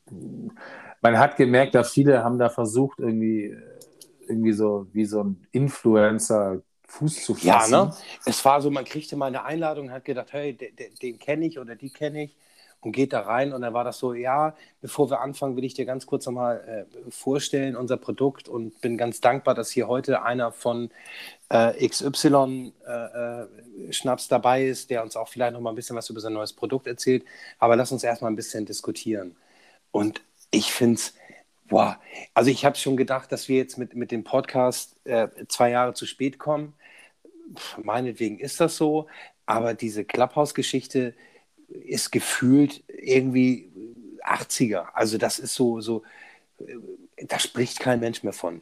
S3: man hat gemerkt, da viele haben da versucht, irgendwie, irgendwie so wie so ein Influencer Fuß zu
S2: ja,
S3: fassen.
S2: ne? Es war so, man kriegte mal eine Einladung und hat gedacht, hey, de, de, den kenne ich oder die kenne ich und geht da rein und dann war das so, ja, bevor wir anfangen, will ich dir ganz kurz nochmal äh, vorstellen, unser Produkt und bin ganz dankbar, dass hier heute einer von äh, X Y äh, äh, Schnaps dabei ist, der uns auch vielleicht nochmal ein bisschen was über sein neues Produkt erzählt, aber lass uns erstmal ein bisschen diskutieren. Und ich finde es, boah, also ich habe schon gedacht, dass wir jetzt mit, mit dem Podcast äh, zwei Jahre zu spät kommen. Pff, meinetwegen ist das so, aber diese Clubhouse-Geschichte ist gefühlt irgendwie achtziger. Also das ist so, so, äh, da spricht kein Mensch mehr von.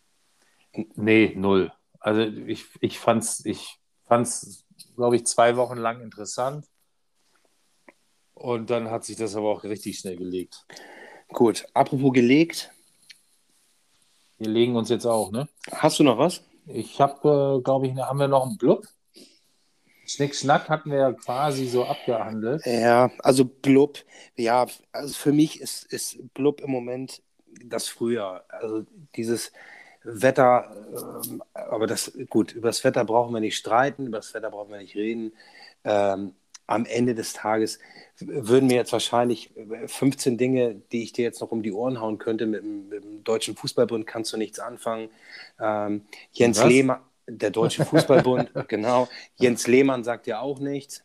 S3: Nee, null. Also ich, ich fand's, ich fand's, glaube ich, zwei Wochen lang interessant. Und dann hat sich das aber auch richtig schnell gelegt.
S2: Gut, apropos gelegt,
S3: Wir legen uns jetzt auch, ne?
S2: hast du noch was?
S3: Ich habe, äh, glaube ich, haben wir noch einen Blub? Schnick, Schnack hatten wir ja quasi so abgehandelt.
S2: Ja, also Blub, ja, also für mich ist, ist Blub im Moment das Frühjahr. Also dieses Wetter, ähm, aber das, gut, über das Wetter brauchen wir nicht streiten, über das Wetter brauchen wir nicht reden. Ähm, am Ende des Tages würden mir jetzt wahrscheinlich fünfzehn Dinge, die ich dir jetzt noch um die Ohren hauen könnte, mit dem, mit dem Deutschen Fußballbund kannst du nichts anfangen. Ähm, Jens
S3: Was?
S2: Lehmann, der Deutsche Fußballbund, genau. Jens Lehmann sagt ja auch nichts.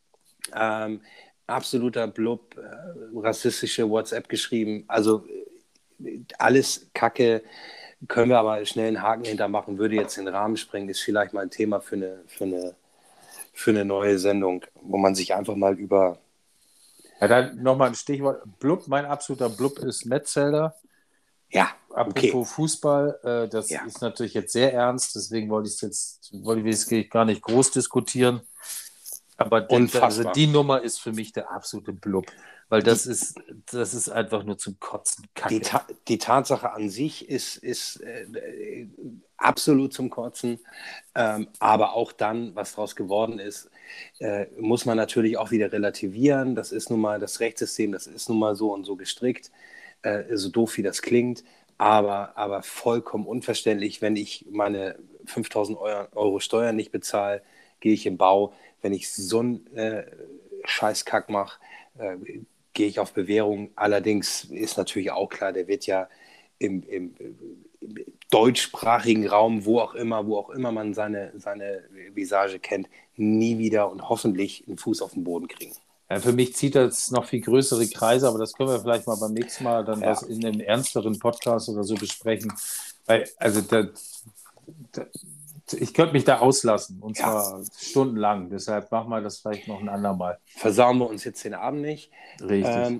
S2: Ähm, absoluter Blub, äh, rassistische WhatsApp geschrieben. Also äh, alles Kacke, können wir aber schnell einen Haken hintermachen, würde jetzt den Rahmen sprengen, ist vielleicht mal ein Thema für eine, für eine, für eine neue Sendung, wo man sich einfach mal über...
S3: Ja, dann nochmal ein Stichwort. Blub, mein absoluter Blub ist Metzelder.
S2: Ja,
S3: Apropos
S2: okay.
S3: Fußball, äh, das
S2: Ja.
S3: ist natürlich jetzt sehr ernst, deswegen wollte ich es jetzt, wollte ich es gar nicht groß diskutieren. Aber der,
S2: Unfassbar.
S3: also die Nummer ist für mich der absolute Blub, weil das ist, das ist einfach nur zum Kotzen. Kacke.
S2: Die, Ta die Tatsache an sich ist, ist äh, äh, absolut zum Kotzen, ähm, aber auch dann, was daraus geworden ist, äh, muss man natürlich auch wieder relativieren. Das ist nun mal das Rechtssystem, das ist nun mal so und so gestrickt, äh, so doof wie das klingt, aber, aber vollkommen unverständlich, wenn ich meine fünftausend Euro Steuern nicht bezahle, gehe ich im Bau. Wenn ich so einen äh, Scheißkack mache, äh, gehe ich auf Bewährung. Allerdings ist natürlich auch klar, der wird ja im, im, im deutschsprachigen Raum, wo auch immer, wo auch immer man seine, seine Visage kennt, nie wieder und hoffentlich einen Fuß auf den Boden kriegen.
S3: Ja, für mich zieht das noch viel größere Kreise, aber das können wir vielleicht mal beim nächsten Mal dann
S2: Ja.
S3: was in einem ernsteren Podcast oder so besprechen. Weil, also da, da, ich könnte mich da auslassen und
S2: Ja.
S3: zwar stundenlang. Deshalb machen wir das vielleicht noch ein andermal.
S2: Versauen wir uns jetzt den Abend nicht.
S3: Richtig.
S2: Ähm,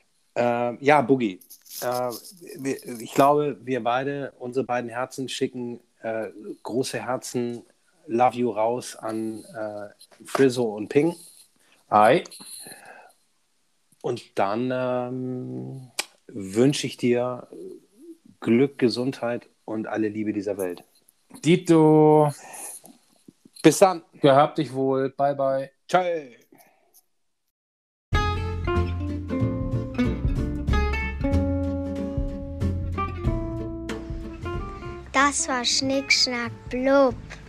S2: äh, ja, Boogie. Äh, wir, ich glaube, wir beide, unsere beiden Herzen schicken äh, große Herzen, Love You raus an äh, Frizzo und Ping.
S3: Hi.
S2: Und dann ähm, wünsche ich dir Glück, Gesundheit und alle Liebe dieser Welt.
S3: Dito,
S2: Bis dann.
S3: gehabt dich wohl. Bye, bye.
S2: Ciao.
S1: Das war Schnick, Schnack, Blub.